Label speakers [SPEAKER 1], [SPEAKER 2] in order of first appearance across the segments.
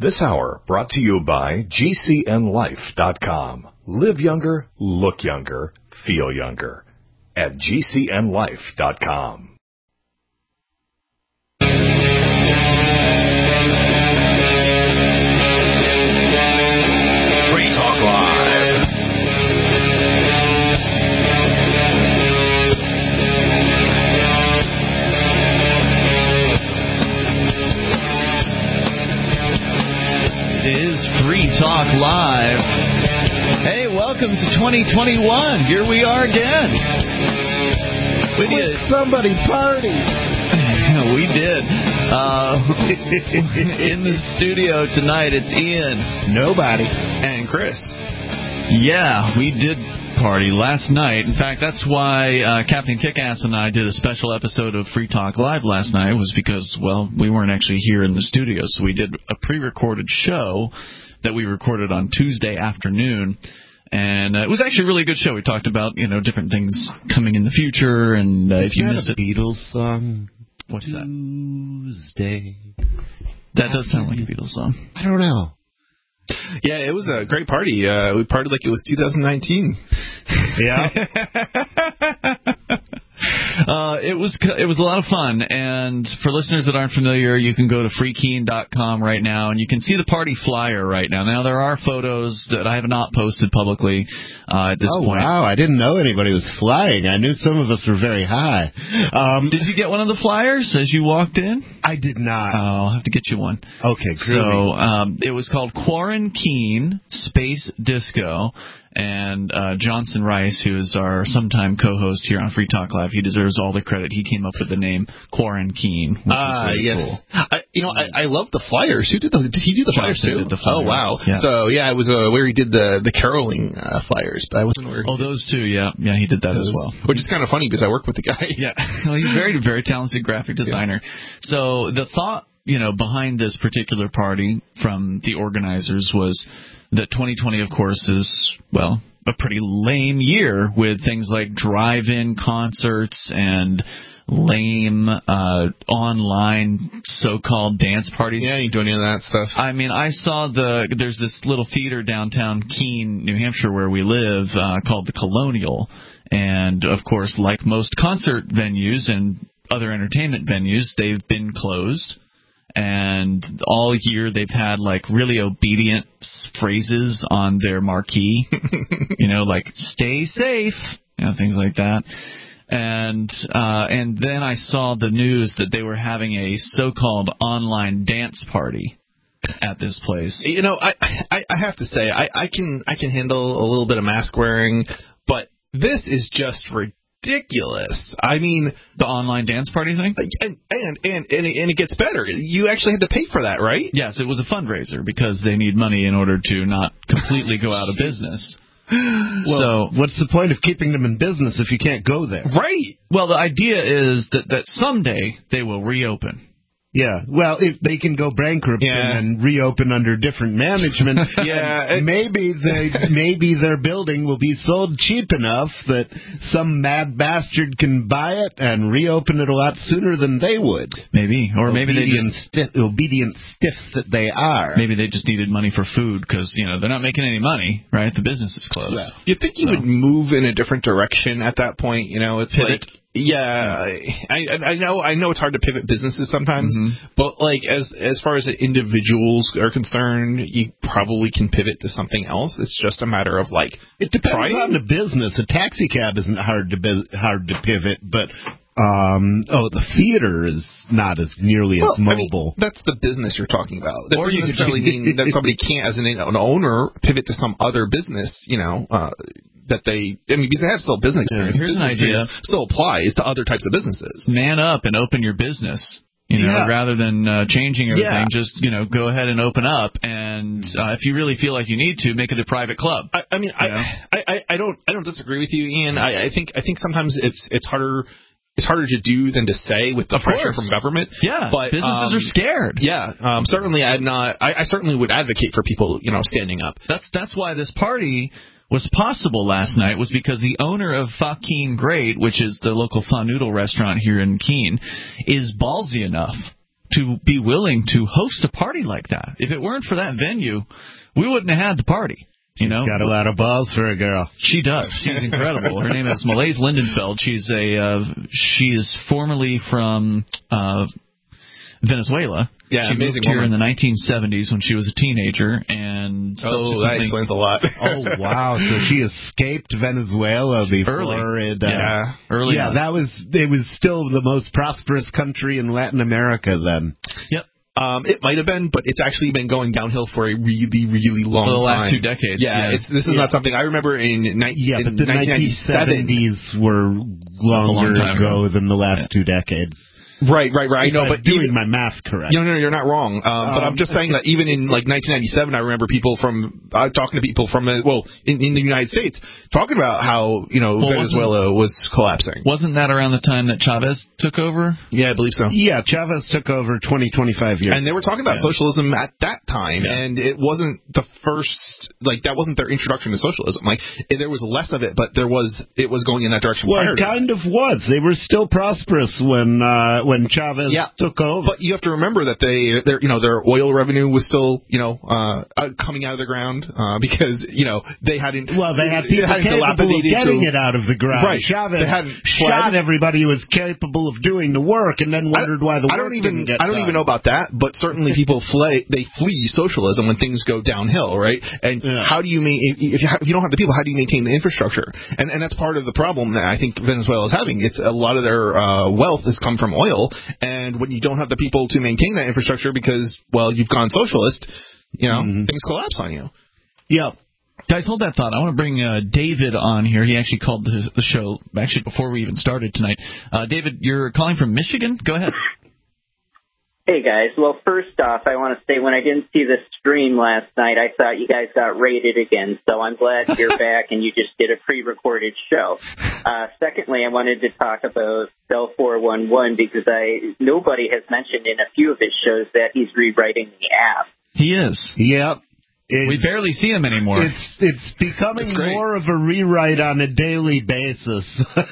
[SPEAKER 1] This hour brought to you by GCNLife.com. Live younger, look younger, feel younger at GCNLife.com. Free Talk Live.
[SPEAKER 2] It is Free Talk Live. Hey, welcome to 2021. Here we are again.
[SPEAKER 3] Somebody party.
[SPEAKER 2] We did. In the studio tonight, it's Ian.
[SPEAKER 3] Nobody.
[SPEAKER 4] And Chris.
[SPEAKER 2] Yeah, we did party last night. In fact, that's why Captain Kickass and I did a special episode of Free Talk Live last night, was because, well, we weren't actually here in the studio, so we did a pre-recorded show that we recorded on Tuesday afternoon. And it was actually a really good show. We talked about, different things coming in the future, and if you missed it,
[SPEAKER 3] Beatles song.
[SPEAKER 2] What's that?
[SPEAKER 3] Tuesday.
[SPEAKER 2] That does sound like a Beatles song.
[SPEAKER 3] I don't know.
[SPEAKER 4] Yeah, it was a great party. We partied like it was 2019.
[SPEAKER 3] Yeah.
[SPEAKER 2] It was a lot of fun, and for listeners that aren't familiar, you can go to freekeen.com right now, and you can see the party flyer right now. Now, there are photos that I have not posted publicly at this point.
[SPEAKER 3] Oh, wow, I didn't know anybody was flying. I knew some of us were very high.
[SPEAKER 2] Did you get one of the flyers as you walked in?
[SPEAKER 3] I did not.
[SPEAKER 2] Oh, I'll have to get you one.
[SPEAKER 3] Okay, groovy.
[SPEAKER 2] So, it was called Quarantine Space Disco. And Johnson Rice, who is our sometime co-host here on Free Talk Live, he deserves all the credit. He came up with the name Quarantine, which is really
[SPEAKER 4] yes.
[SPEAKER 2] cool.
[SPEAKER 4] I love the flyers. Did he do the flyers too?
[SPEAKER 2] Did the flyers.
[SPEAKER 4] Oh, wow.
[SPEAKER 2] Yeah.
[SPEAKER 4] So, yeah, it was where he did the caroling flyers, but I wasn't aware.
[SPEAKER 2] Oh, those two, yeah. Yeah, he did that as well.
[SPEAKER 4] Which is kind of funny because I work with the guy.
[SPEAKER 2] Yeah. Well, he's very, very talented graphic designer. Yeah. So the thought, behind this particular party from the organizers was that 2020, of course, is, well, a pretty lame year with things like drive-in concerts and lame online so-called dance parties.
[SPEAKER 4] Yeah, you do any of that stuff.
[SPEAKER 2] I mean, I saw there's this little theater downtown Keene, New Hampshire, where we live, called the Colonial. And, of course, like most concert venues and other entertainment venues, they've been closed. And all year they've had like really obedient phrases on their marquee, like "stay safe," things like that. And then I saw the news that they were having a so-called online dance party at this place.
[SPEAKER 4] I have to say I can handle a little bit of mask wearing, but this is just ridiculous. I mean,
[SPEAKER 2] the online dance party thing,
[SPEAKER 4] and it gets better. You actually had to pay for that, right?
[SPEAKER 2] Yes, it was a fundraiser because they need money in order to not completely go out of business.
[SPEAKER 3] Well, so what's the point of keeping them in business if you can't go there?
[SPEAKER 2] Right. Well, the idea is that someday they will reopen.
[SPEAKER 3] Yeah, well, if they can go bankrupt and reopen under different management, maybe their building will be sold cheap enough that some mad bastard can buy it and reopen it a lot sooner than they would.
[SPEAKER 2] Maybe, or maybe
[SPEAKER 3] obedient stiffs that they are.
[SPEAKER 2] Maybe they just needed money for food because they're not making any money, right? The business is closed.
[SPEAKER 4] Yeah. You'd think you would move in a different direction at that point. It's
[SPEAKER 2] pivot.
[SPEAKER 4] I know it's hard to pivot businesses sometimes, but like as far as individuals are concerned, you probably can pivot to something else. It's just a matter of
[SPEAKER 3] it depends on the business. A taxi cab isn't hard to pivot, but the theater is not as nearly as mobile.
[SPEAKER 4] That's the business you're talking about. That doesn't necessarily mean that somebody can't, as an owner, pivot to some other business. Because they have still business experience.
[SPEAKER 2] Here's an idea.
[SPEAKER 4] Still applies to other types of businesses.
[SPEAKER 2] Man up and open your business. Rather than changing everything, just go ahead and open up. And if you really feel like you need to, make it a private club.
[SPEAKER 4] I don't disagree with you, Ian. I think sometimes it's harder. It's harder to do than to say with the pressure from government.
[SPEAKER 2] Yeah, but businesses are scared.
[SPEAKER 4] Yeah, certainly I'm not. I certainly would advocate for people, standing up.
[SPEAKER 2] That's why this party was possible last night, was because the owner of Pho Keene Great, which is the local pho noodle restaurant here in Keene, is ballsy enough to be willing to host a party like that. If it weren't for that venue, we wouldn't have had the party. You know,
[SPEAKER 3] got a lot of balls for a girl.
[SPEAKER 2] She does. She's incredible. Her name is Malaise Lindenfeld. She is formerly from Venezuela.
[SPEAKER 4] Yeah,
[SPEAKER 2] she moved here in the 1970s when she was a teenager, and
[SPEAKER 4] that explains a lot.
[SPEAKER 3] Oh wow! So she escaped Venezuela before
[SPEAKER 2] early.
[SPEAKER 3] Early. Yeah, it was still the most prosperous country in Latin America then.
[SPEAKER 2] Yep.
[SPEAKER 4] It might have been, but it's actually been going downhill for a really, really long time.
[SPEAKER 2] The last 2 decades.
[SPEAKER 4] Yeah, this is not something I remember in
[SPEAKER 3] but the 1970s were longer ago than the last 2 decades.
[SPEAKER 4] Right. I know, but
[SPEAKER 3] doing my math correct.
[SPEAKER 4] No, you're not wrong. But I'm just saying that even in like 1997, I remember people talking to people from in the United States talking about how Venezuela was collapsing.
[SPEAKER 2] Wasn't that around the time that Chavez took over?
[SPEAKER 4] Yeah, I believe so.
[SPEAKER 3] Yeah, Chavez took over 25 years.
[SPEAKER 4] And they were talking about socialism at that time, and it wasn't the first, that wasn't their introduction to socialism. Like, there was less of it, but it was going in that direction.
[SPEAKER 3] Well, it kind of was. They were still prosperous when Chavez took over.
[SPEAKER 4] But you have to remember that their oil revenue was still coming out of the ground because they hadn't.
[SPEAKER 3] Well, they had people capable of getting it out of the ground.
[SPEAKER 4] Right.
[SPEAKER 3] Chavez shot everybody who was capable of doing the work, and then wondered why the work didn't get done.
[SPEAKER 4] I don't even know about that, but certainly people flee socialism when things go downhill, right? And how do you if you don't have the people, how do you maintain the infrastructure? And that's part of the problem that I think Venezuela is having. It's a lot of their wealth has come from oil. And when you don't have the people to maintain that infrastructure because, you've gone socialist, things collapse on you.
[SPEAKER 3] Yeah.
[SPEAKER 2] Guys, hold that thought. I want to bring David on here. He actually called the show, actually, before we even started tonight. David, you're calling from Michigan? Go ahead.
[SPEAKER 5] Hey, guys. Well, first off, I want to say when I didn't see the stream last night, I thought you guys got raided again, so I'm glad you're back and you just did a pre-recorded show. Secondly, I wanted to talk about Cell 411 because nobody has mentioned in a few of his shows that he's rewriting the app.
[SPEAKER 2] He is.
[SPEAKER 3] Yep.
[SPEAKER 2] We barely see him anymore.
[SPEAKER 3] It's becoming more of a rewrite on a daily basis.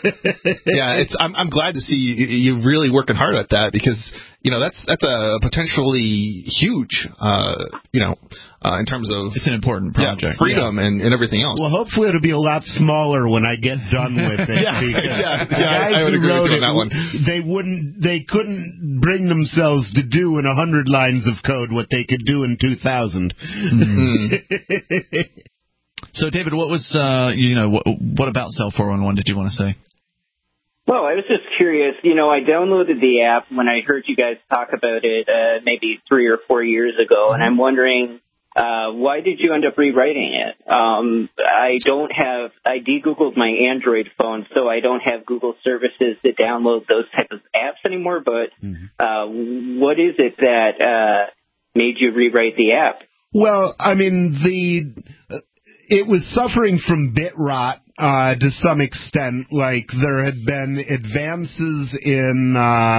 [SPEAKER 4] Yeah, I'm glad to see you really working hard at that because that's a potentially huge in terms of
[SPEAKER 2] it's an important project,
[SPEAKER 4] freedom and everything else.
[SPEAKER 3] Well, hopefully it'll be a lot smaller when I get done with it.
[SPEAKER 4] I would agree with you on that one.
[SPEAKER 3] They couldn't bring themselves to do in 100 lines of code what they could do in 2,000.
[SPEAKER 2] So, David, what was what about Cell 411 did you want to say?
[SPEAKER 5] Well, I was just curious. I downloaded the app when I heard you guys talk about it maybe 3 or 4 years ago, and I'm wondering why did you end up rewriting it? I de-Googled my Android phone, so I don't have Google services to download those type of apps anymore, but what is it that made you rewrite the app?
[SPEAKER 3] Well, I mean, it was suffering from bit rot to some extent. Like there had been advances in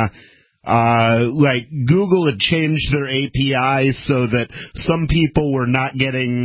[SPEAKER 3] Google had changed their API so that some people were not getting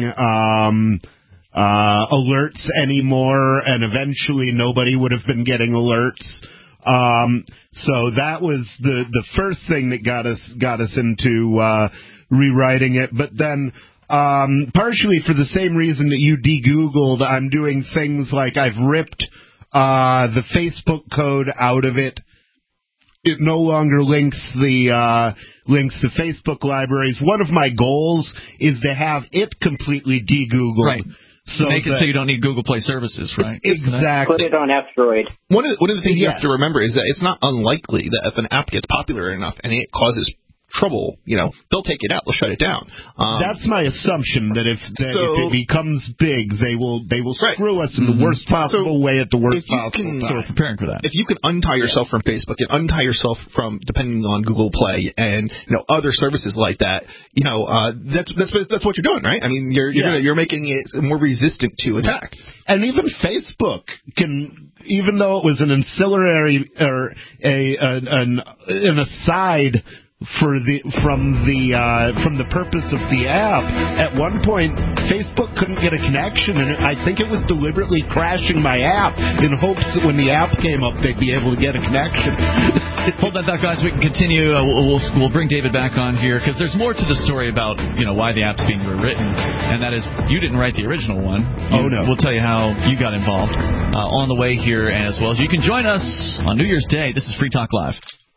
[SPEAKER 3] alerts anymore, and eventually nobody would have been getting alerts. So that was the first thing that got us into rewriting it. But then partially for the same reason that you de-Googled, I'm doing things like I've ripped the Facebook code out of it. It no longer links the Facebook libraries. One of my goals is to have it completely de-Googled.
[SPEAKER 2] Right. So make it so you don't need Google Play services, right?
[SPEAKER 3] Exactly.
[SPEAKER 5] Put it on F-Droid.
[SPEAKER 4] One of the things you have to remember is that it's not unlikely that if an app gets popular enough and it causes trouble, they'll take it out, they'll shut it down.
[SPEAKER 3] That's my assumption, that if it becomes big, they will screw us in the worst possible way at the worst possible time.
[SPEAKER 2] So we're preparing for that.
[SPEAKER 4] If you can untie yourself from Facebook and untie yourself from depending on Google Play and other services like that, that's what you're doing, right? I mean, you're making it more resistant to attack.
[SPEAKER 3] And even Facebook can, even though it was an ancillary or an aside from the purpose of the app. At one point, Facebook couldn't get a connection, and I think it was deliberately crashing my app in hopes that when the app came up, they'd be able to get a connection.
[SPEAKER 2] Hold that thought, guys. We can continue. We'll bring David back on here because there's more to the story about why the app's being rewritten, and that is you didn't write the original one.
[SPEAKER 3] No.
[SPEAKER 2] We'll tell you how you got involved on the way here as well. You can join us on New Year's Day. This is Free Talk Live.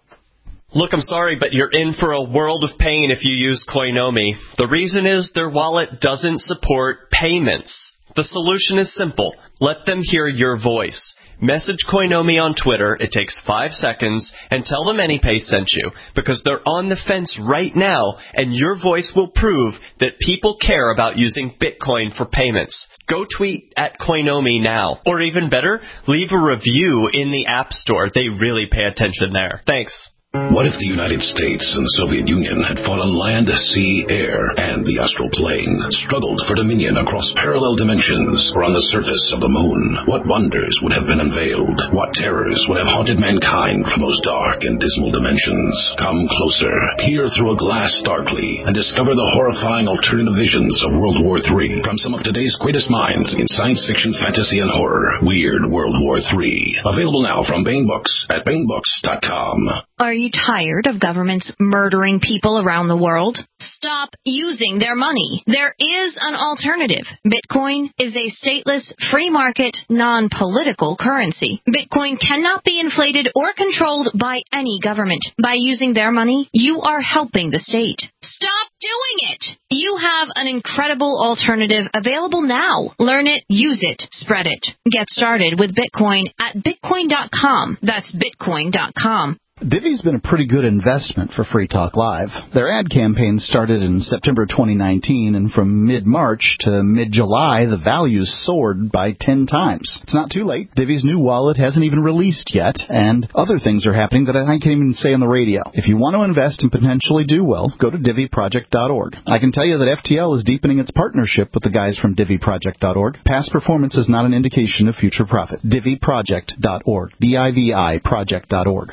[SPEAKER 6] Look, I'm sorry, but you're in for a world of pain if you use Koinomi. The reason is their wallet doesn't support payments. The solution is simple. Let them hear your voice. Message Koinomi on Twitter, it takes 5 seconds, and tell them AnyPay sent you, because they're on the fence right now, and your voice will prove that people care about using Bitcoin for payments. Go tweet at Koinomi now. Or even better, leave a review in the App Store. They really pay attention there. Thanks.
[SPEAKER 7] What if the United States and the Soviet Union had fought on land, sea, air, and the astral plane, struggled for dominion across parallel dimensions or on the surface of the moon? What wonders would have been unveiled? What terrors would have haunted mankind from those dark and dismal dimensions? Come closer, peer through a glass darkly, and discover the horrifying alternative visions of World War III from some of today's greatest minds in science fiction, fantasy, and horror. Weird World War III. Available now from Baen Books at BaenBooks.com.
[SPEAKER 8] Are you tired of governments murdering people around the world? Stop using their money. There is an alternative. Bitcoin is a stateless, free market, non-political currency. Bitcoin cannot be inflated or controlled by any government. By using their money, you are helping the state. Stop doing it! You have an incredible alternative available now. Learn it, use it, spread it. Get started with Bitcoin at Bitcoin.com. That's Bitcoin.com.
[SPEAKER 9] Divi's been a pretty good investment for Free Talk Live. Their ad campaign started in September 2019, and from mid-March to mid-July, the values soared by 10 times. It's not too late. Divi's new wallet hasn't even released yet, and other things are happening that I can't even say on the radio. If you want to invest and potentially do well, go to DiviProject.org. I can tell you that FTL is deepening its partnership with the guys from DiviProject.org. Past performance is not an indication of future profit. DiviProject.org. DIVI Project.org.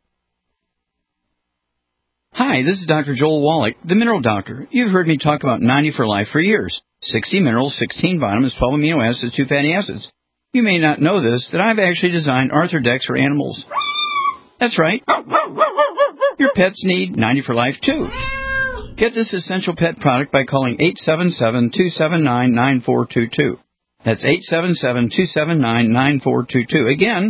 [SPEAKER 10] Hi, this is Dr. Joel Wallach, the Mineral Doctor. You've heard me talk about 90 for Life for years. 60 minerals, 16 vitamins, 12 amino acids, 2 fatty acids. You may not know this, that I've actually designed Arthrodex for animals. That's right. Your pets need 90 for Life, too. Get this essential pet product by calling 877-279-9422. That's 877-279-9422. Again,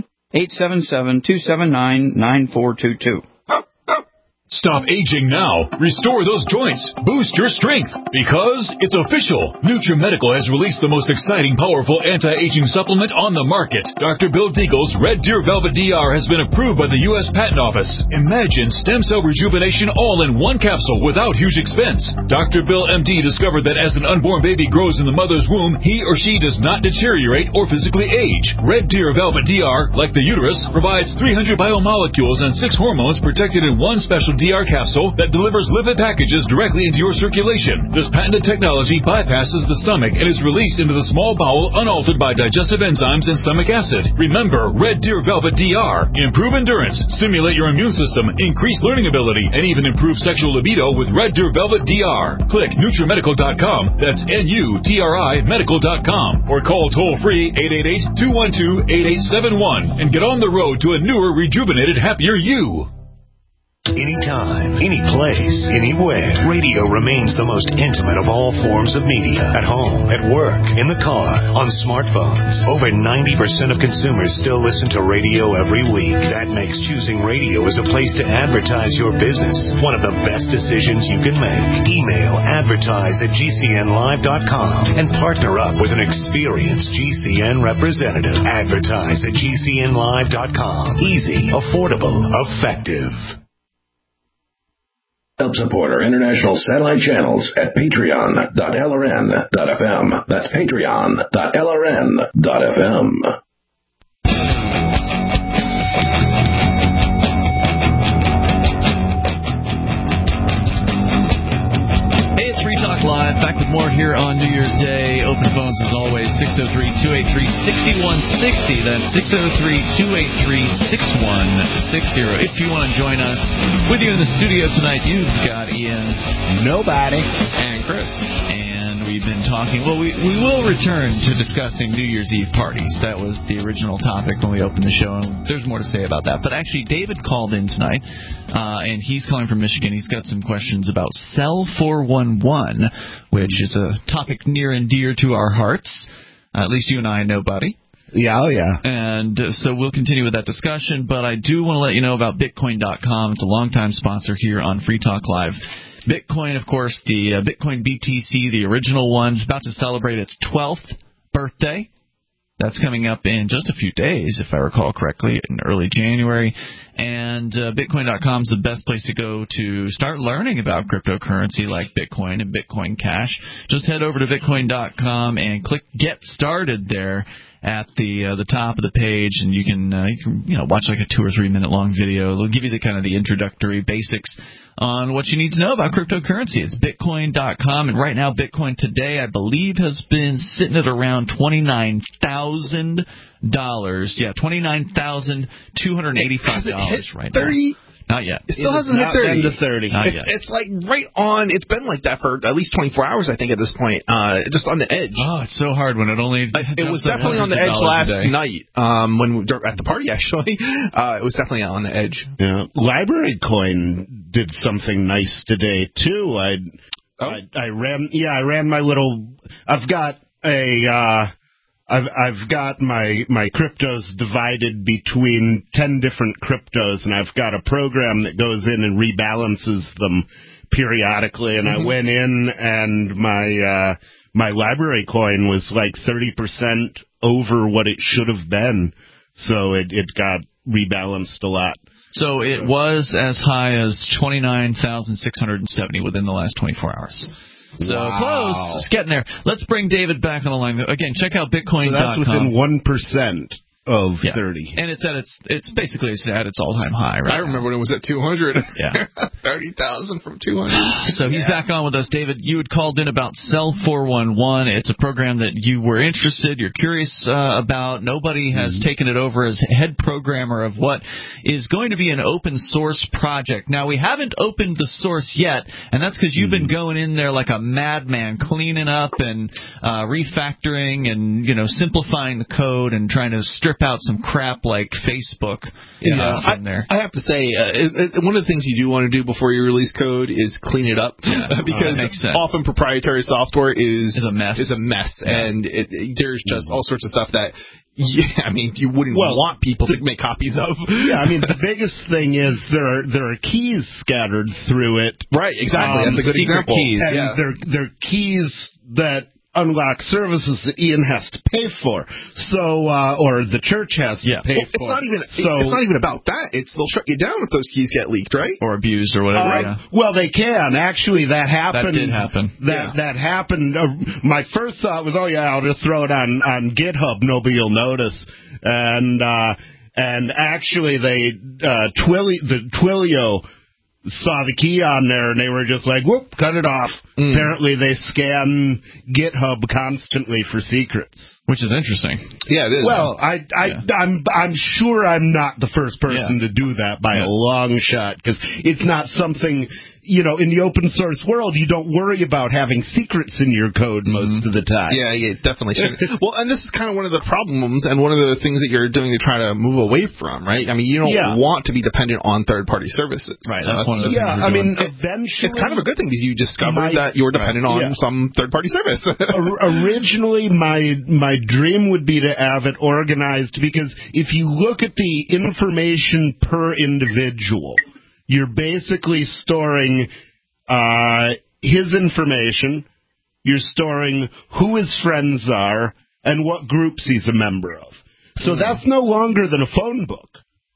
[SPEAKER 10] 877-279-9422.
[SPEAKER 11] Stop aging now. Restore those joints. Boost your strength. Because it's official. NutriMedical has released the most exciting, powerful anti-aging supplement on the market. Dr. Bill Deagle's Red Deer Velvet DR has been approved by the U.S. Patent Office. Imagine stem cell rejuvenation all in one capsule without huge expense. Dr. Bill MD discovered that as an unborn baby grows in the mother's womb, he or she does not deteriorate or physically age. Red Deer Velvet DR, like the uterus, provides 300 biomolecules and 6 hormones protected in one special DR capsule that delivers lipid packages directly into your circulation. This patented technology bypasses the stomach and is released into the small bowel unaltered by digestive enzymes and stomach acid. Remember, Red Deer Velvet DR. Improve endurance, stimulate your immune system, increase learning ability, and even improve sexual libido with Red Deer Velvet DR. Click NutriMedical.com, that's NUTRI Medical.com, or call toll-free 888-212-8871 and get on the road to a newer, rejuvenated, happier you.
[SPEAKER 1] Anytime, any place, anywhere, radio remains the most intimate of all forms of media. At home, at work, in the car, on smartphones. Over 90% of consumers still listen to radio every week. That makes choosing radio as a place to advertise your business one of the best decisions you can make. Email advertise@gcnlive.com and partner up with an experienced GCN representative. Advertise at gcnlive.com. Easy, affordable, effective.
[SPEAKER 7] Help support our international satellite channels at patreon.lrn.fm. That's patreon.lrn.fm.
[SPEAKER 2] Hey, it's Free Talk Live, back with with more here on New Year's Day. Open phones, as always, 603-283-6160. That's 603-283-6160. If you want to join us, with you in the studio tonight, you've got Ian.
[SPEAKER 3] Nobody.
[SPEAKER 2] And Chris. And we've been talking, well, we will return to discussing New Year's Eve parties. That was the original topic when we opened the show, and there's more to say about that. But actually, David called in tonight, and he's calling from Michigan. He's got some questions about Cell 411, which is a topic near and dear to our hearts. At least you and I know, buddy.
[SPEAKER 3] Yeah, oh yeah.
[SPEAKER 2] And so we'll continue with that discussion, but I do want to let you know about Bitcoin.com. It's a longtime sponsor here on Free Talk Live. Bitcoin, of course, the Bitcoin BTC, the original one, is about to celebrate its 12th birthday. That's coming up in just a few days, if I recall correctly, in early January. And Bitcoin.com is the best place to go to start learning about cryptocurrency like Bitcoin and Bitcoin Cash. Just head over to Bitcoin.com and click Get Started there at the top of the page, and you can watch like a 2 or 3 minute long video. It'll give you the kind of the introductory basics on what you need to know about cryptocurrency. It's Bitcoin.com, and right now Bitcoin today, I believe, has been sitting at around $29,000. Yeah, $29,285 right now. Not yet.
[SPEAKER 4] It still hasn't hit 30.
[SPEAKER 3] To 30.
[SPEAKER 4] It's like right on. It's been like that for at least 24 hours, I think, at this point. Just on the edge.
[SPEAKER 2] Oh, it's so hard when it only.
[SPEAKER 4] It was definitely on the edge last night. When we were at the party, actually, it was definitely on the edge.
[SPEAKER 3] Yeah. Library Coin did something nice today too. I ran my little. I've got my cryptos divided between 10 different cryptos, and I've got a program that goes in and rebalances them periodically. And I went in, and my library coin was like 30% over what it should have been, so it got rebalanced a lot.
[SPEAKER 2] So it was as high as 29,670 within the last 24 hours. So close. It's getting there. Let's bring David back on the line. Again, check out Bitcoin.com.
[SPEAKER 3] So that's within 1% of 30.
[SPEAKER 2] And it's basically at its all-time high, right?
[SPEAKER 4] I remember when it was at 200.
[SPEAKER 2] Yeah.
[SPEAKER 4] 30,000 from 200.
[SPEAKER 2] So he's back on with us. David, you had called in about Cell 411. It's a program that you were interested, you're curious about. Nobody has taken it over as head programmer of what is going to be an open source project. Now, we haven't opened the source yet, and that's because you've been going in there like a madman, cleaning up and refactoring and, simplifying the code and trying to strip out some crap like Facebook from there.
[SPEAKER 4] I have to say, one of the things you do want to do before you release code is clean it up, because often proprietary software is a mess, and there's just all sorts of stuff that you wouldn't want people to make copies of.
[SPEAKER 3] Yeah, the biggest thing is there are keys scattered through it.
[SPEAKER 4] Right, exactly. That's a good example.
[SPEAKER 3] Keys. And they're keys that unlock services that Ian has to pay for, or the church has to pay for.
[SPEAKER 4] It's not even about that. They'll shut you down if those keys get leaked, right?
[SPEAKER 2] Or abused or whatever. Right.
[SPEAKER 3] Well, they can. Actually, that happened.
[SPEAKER 2] That did happen.
[SPEAKER 3] That happened. My first thought was, I'll just throw it on GitHub. Nobody will notice. And actually, Twilio saw the key on there, and they were just like, whoop, cut it off. Apparently they scan GitHub constantly for secrets.
[SPEAKER 2] Which is interesting.
[SPEAKER 4] Yeah, it is.
[SPEAKER 3] Well, I'm sure I'm not the first person to do that by a long shot, because it's not something, in the open source world, you don't worry about having secrets in your code most of the time.
[SPEAKER 4] Yeah, definitely should. Well, and this is kind of one of the problems and one of the things that you're doing to try to move away from, right? You don't want to be dependent on third-party services.
[SPEAKER 2] Right, that's one of the things you're doing.
[SPEAKER 3] Eventually,
[SPEAKER 4] it's kind of a good thing because you discovered that you're dependent on some third-party service.
[SPEAKER 3] Originally, my dream would be to have it organized, because if you look at the information per individual, you're basically storing his information, you're storing who his friends are, and what groups he's a member of. So that's no longer than a phone book.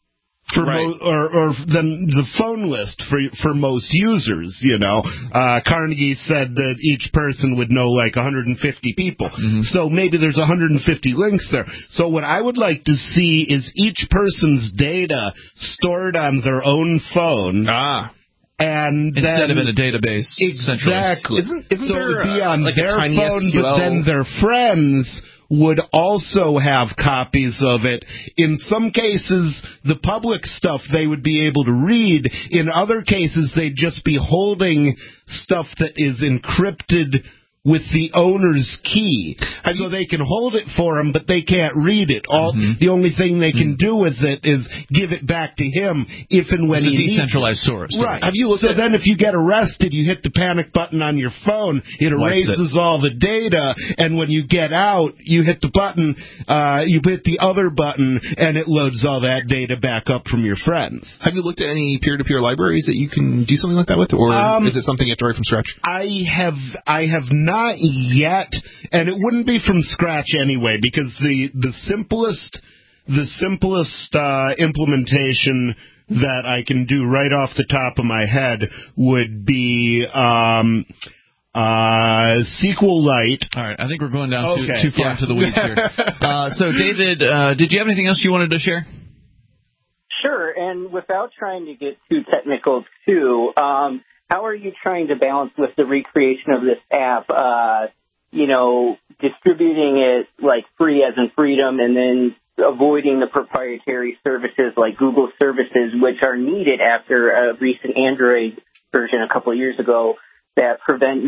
[SPEAKER 3] Or than the phone list for most users, Carnegie said that each person would know like 150 people. So maybe there's 150 links there. So what I would like to see is each person's data stored on their own phone. And
[SPEAKER 2] instead of in a database,
[SPEAKER 3] exactly.
[SPEAKER 4] Isn't
[SPEAKER 3] so
[SPEAKER 4] there
[SPEAKER 3] it would be on
[SPEAKER 4] like
[SPEAKER 3] their
[SPEAKER 4] a tiny
[SPEAKER 3] phone,
[SPEAKER 4] SQL?
[SPEAKER 3] but then their friends would also have copies of it. In some cases, the public stuff they would be able to read. In other cases, they'd just be holding stuff that is encrypted with the owner's key. So they can hold it for him, but they can't read it. The only thing they can do with it is give it back to him if and when he needs it.
[SPEAKER 2] It's a decentralized source.
[SPEAKER 3] Right. Then if you get arrested, you hit the panic button on your phone, it erases all the data, and when you get out, you hit the button, you hit the other button, and it loads all that data back up from your friends.
[SPEAKER 4] Have you looked at any peer-to-peer libraries that you can do something like that with, or is it something you have to write from scratch?
[SPEAKER 3] I have not yet, and it wouldn't be from scratch anyway, because the simplest implementation that I can do right off the top of my head would be SQLite.
[SPEAKER 2] All right, I think we're going down too far into the weeds here. So, David, did you have anything else you wanted to share?
[SPEAKER 5] Sure, and without trying to get too technical, too, how are you trying to balance with the recreation of this app, distributing it like free as in freedom, and then avoiding the proprietary services like Google services, which are needed after a recent Android version a couple of years ago that prevent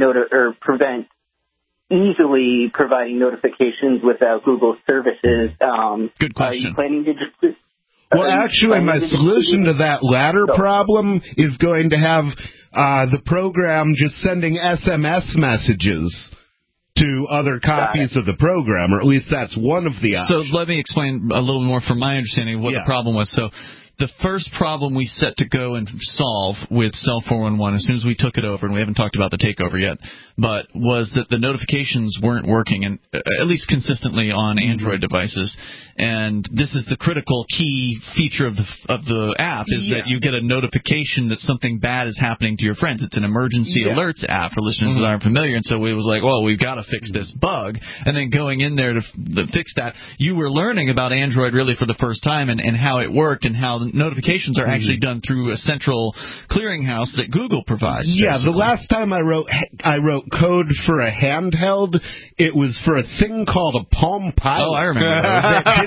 [SPEAKER 5] easily providing notifications without Google services?
[SPEAKER 2] Good question.
[SPEAKER 5] Are you planning to just...
[SPEAKER 3] Well, actually, my solution to that latter problem is going to have the program just sending SMS messages to other copies of the program, or at least that's one of the options.
[SPEAKER 2] So let me explain a little more from my understanding of what the problem was. So the first problem we set to go and solve with Cell 411, as soon as we took it over, and we haven't talked about the takeover yet, but was that the notifications weren't working, and at least consistently on Android devices. And this is the critical key feature of the app, is that you get a notification that something bad is happening to your friends. It's an emergency alerts app for listeners that aren't familiar. And so we was like, well, we've got to fix this bug. And then going in there to fix that, you were learning about Android really for the first time, and how it worked, and how the notifications are actually done through a central clearinghouse that Google provides.
[SPEAKER 3] Yeah, the last time I wrote code for a handheld, it was for a thing called a Palm Pilot.
[SPEAKER 2] Oh, I remember those.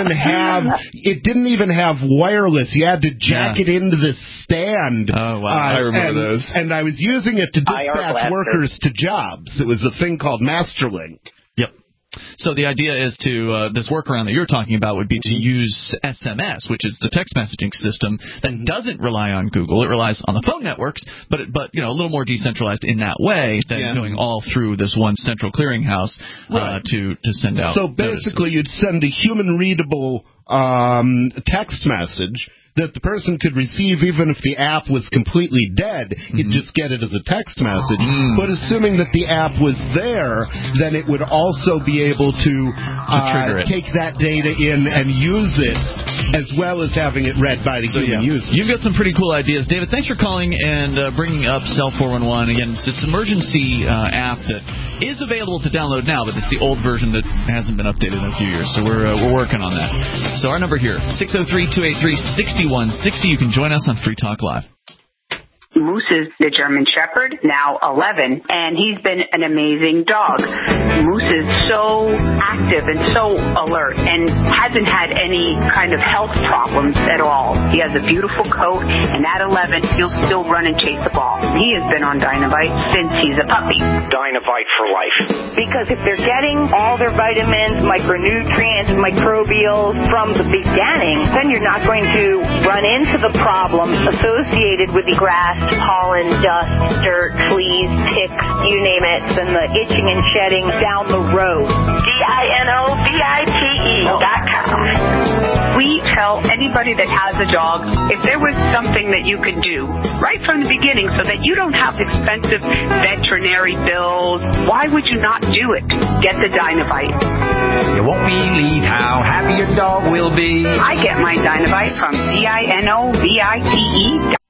[SPEAKER 3] It didn't even have wireless. You had to jack it into the stand.
[SPEAKER 2] Oh, wow. I remember those.
[SPEAKER 3] And I was using it to dispatch workers to jobs. It was a thing called Masterlink.
[SPEAKER 2] Yep. So the idea is to this workaround that you're talking about would be to use SMS, which is the text messaging system that doesn't rely on Google. It relies on the phone networks, but a little more decentralized in that way than going all through this one central clearinghouse to send out.
[SPEAKER 3] So basically, you'd send a human readable text message that the person could receive even if the app was completely dead. You'd just get it as a text message. But assuming that the app was there, then it would also be able to take that data in and use it, as well as having it read by the human user.
[SPEAKER 2] You've got some pretty cool ideas. David, thanks for calling and bringing up Cell 411. Again, it's this emergency app that is available to download now, but it's the old version that hasn't been updated in a few years. So we're working on that. So our number here, 603-283-6160. You can join us on Free Talk Live.
[SPEAKER 12] Moose is the German Shepherd, now 11, and he's been an amazing dog. Moose is so active and so alert and hasn't had any kind of health problems at all. He has a beautiful coat, and at 11, he'll still run and chase the ball. He has been on Dynovite since he's a puppy.
[SPEAKER 13] Dynovite for life.
[SPEAKER 12] Because if they're getting all their vitamins, micronutrients, microbials from the beginning, then you're not going to run into the problems associated with the grass, pollen, dust, dirt, fleas, ticks, you name it, and the itching and shedding down the road. DINOVITE.com. We tell anybody that has a dog, if there was something that you could do right from the beginning so that you don't have expensive veterinary bills, why would you not do it? Get the Dynovite.
[SPEAKER 14] You won't believe how happy your dog will be.
[SPEAKER 12] I get my Dynovite from DINOVITE.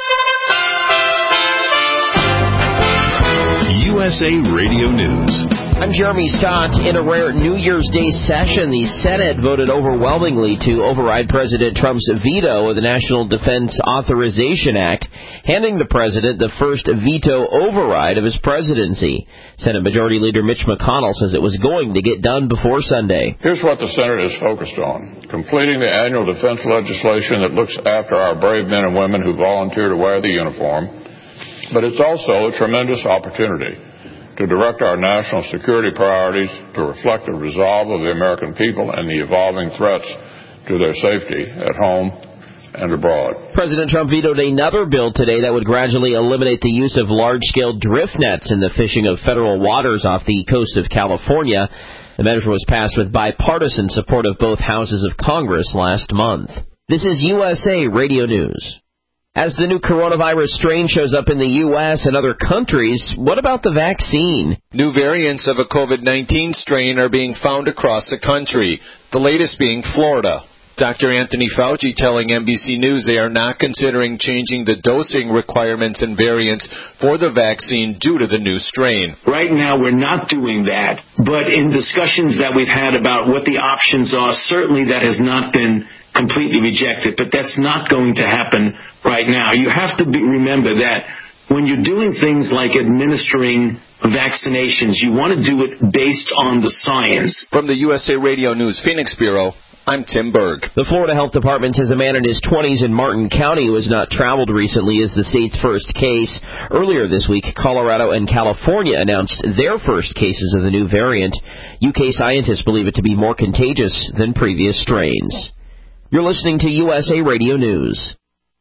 [SPEAKER 7] USA Radio News.
[SPEAKER 13] I'm Jeremy Scott. In a rare New Year's Day session, the Senate voted overwhelmingly to override President Trump's veto of the National Defense Authorization Act, handing the president the first veto override of his presidency. Senate Majority Leader Mitch McConnell says it was going to get done before Sunday.
[SPEAKER 15] Here's what the Senate is focused on: completing the annual defense legislation that looks after our brave men and women who volunteer to wear the uniform. But it's also a tremendous opportunity to direct our national security priorities to reflect the resolve of the American people and the evolving threats to their safety at home and abroad.
[SPEAKER 13] President Trump vetoed another bill today that would gradually eliminate the use of large-scale drift nets in the fishing of federal waters off the coast of California. The measure was passed with bipartisan support of both houses of Congress last month. This is USA Radio News. As the new coronavirus strain shows up in the U.S. and other countries, what about the vaccine?
[SPEAKER 16] New variants of a COVID-19 strain are being found across the country, the latest being Florida. Dr. Anthony Fauci telling NBC News they are not considering changing the dosing requirements and variants for the vaccine due to the new strain.
[SPEAKER 17] Right now, we're not doing that, but in discussions that we've had about what the options are, certainly that has not been completely rejected, but that's not going to happen right now. You have to remember that when you're doing things like administering vaccinations, you want to do it based on the science.
[SPEAKER 16] From the USA Radio News Phoenix Bureau, I'm Tim Berg.
[SPEAKER 13] The Florida Health Department says a man in his 20s in Martin County who has not traveled recently is the state's first case. Earlier this week, Colorado and California announced their first cases of the new variant. UK scientists believe it to be more contagious than previous strains. You're listening to USA Radio News.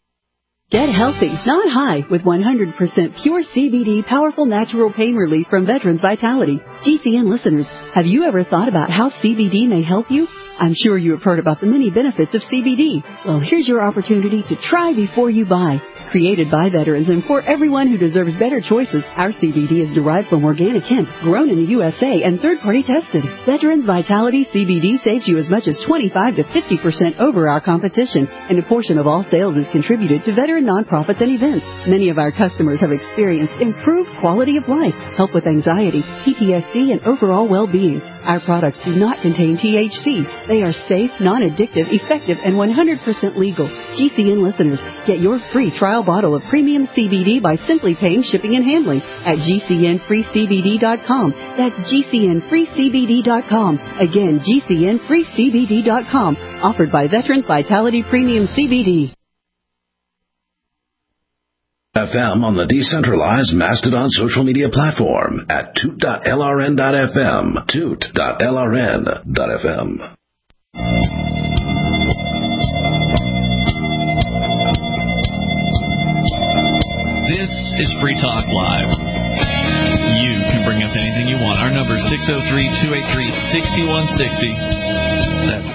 [SPEAKER 18] Get healthy, not high, with 100% pure CBD powerful natural pain relief from Veterans Vitality. GCN listeners, have you ever thought about how CBD may help you? I'm sure you have heard about the many benefits of CBD. Well, here's your opportunity to try before you buy. Created by veterans and for everyone who deserves better choices, our CBD is derived from organic hemp, grown in the USA and third-party tested. Veterans Vitality CBD saves you as much as 25 to 50% over our competition, and a portion of all sales is contributed to veteran nonprofits and events. Many of our customers have experienced improved quality of life, help with anxiety, PTSD, and overall well-being. Our products do not contain THC. They are safe, non-addictive, effective, and 100% legal. GCN listeners, get your free trial bottle of premium CBD by simply paying shipping and handling at GCNFreeCBD.com. That's GCNFreeCBD.com. Again, GCNFreeCBD.com. Offered by Veterans Vitality Premium CBD.
[SPEAKER 7] FM on the decentralized Mastodon social media platform at toot.lrn.fm, toot.lrn.fm.
[SPEAKER 2] This is Free Talk Live. You can bring up anything you want. Our number is 603-283-6160. That's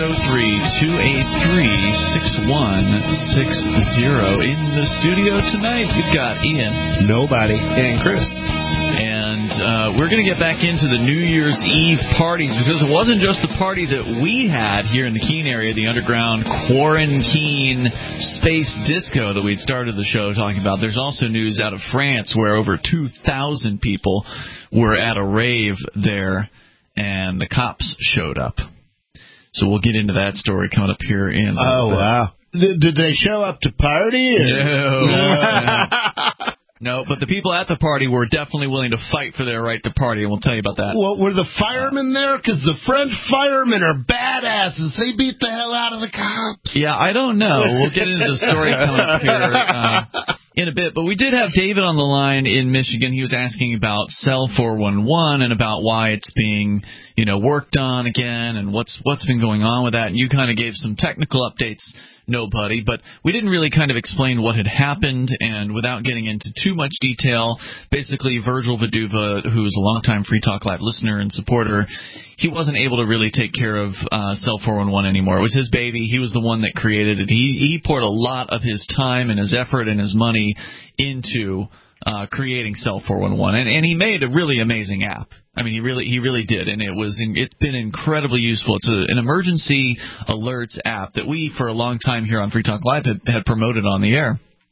[SPEAKER 2] 603-283-6160. In the studio tonight, we've got Ian.
[SPEAKER 3] Nobody.
[SPEAKER 2] And Chris. And we're going to get back into the New Year's Eve parties, because it wasn't just the party that we had here in the Keene area, the underground quarantine space disco that we'd started the show talking about. There's also news out of France where over 2,000 people were at a rave there, and the cops showed up. So we'll get into that story coming up here in...
[SPEAKER 3] Oh, wow. Did they show up to party?
[SPEAKER 2] No. No, but the people at the party were definitely willing to fight for their right to party, and we'll tell you about that.
[SPEAKER 3] Well, were the firemen there? Because the French firemen are badasses. They beat the hell out of the cops.
[SPEAKER 2] Yeah, I don't know. We'll get into the story coming up here in a bit. But we did have David on the line in Michigan. He was asking about Cell 411 and about why it's being, worked on again and what's been going on with that. And you kind of gave some technical updates, nobody, but we didn't really kind of explain what had happened, and without getting into too much detail, basically Virgil Vaduva, who is a longtime Free Talk Live listener and supporter, he wasn't able to really take care of Cell 411 anymore. It was his baby. He was the one that created it. He poured a lot of his time and his effort and his money into creating Cell 411, and he made a really amazing app. I mean, he really did, and it's been incredibly useful. It's an emergency alerts app that we, for a long time here on Free Talk Live, had promoted on the air.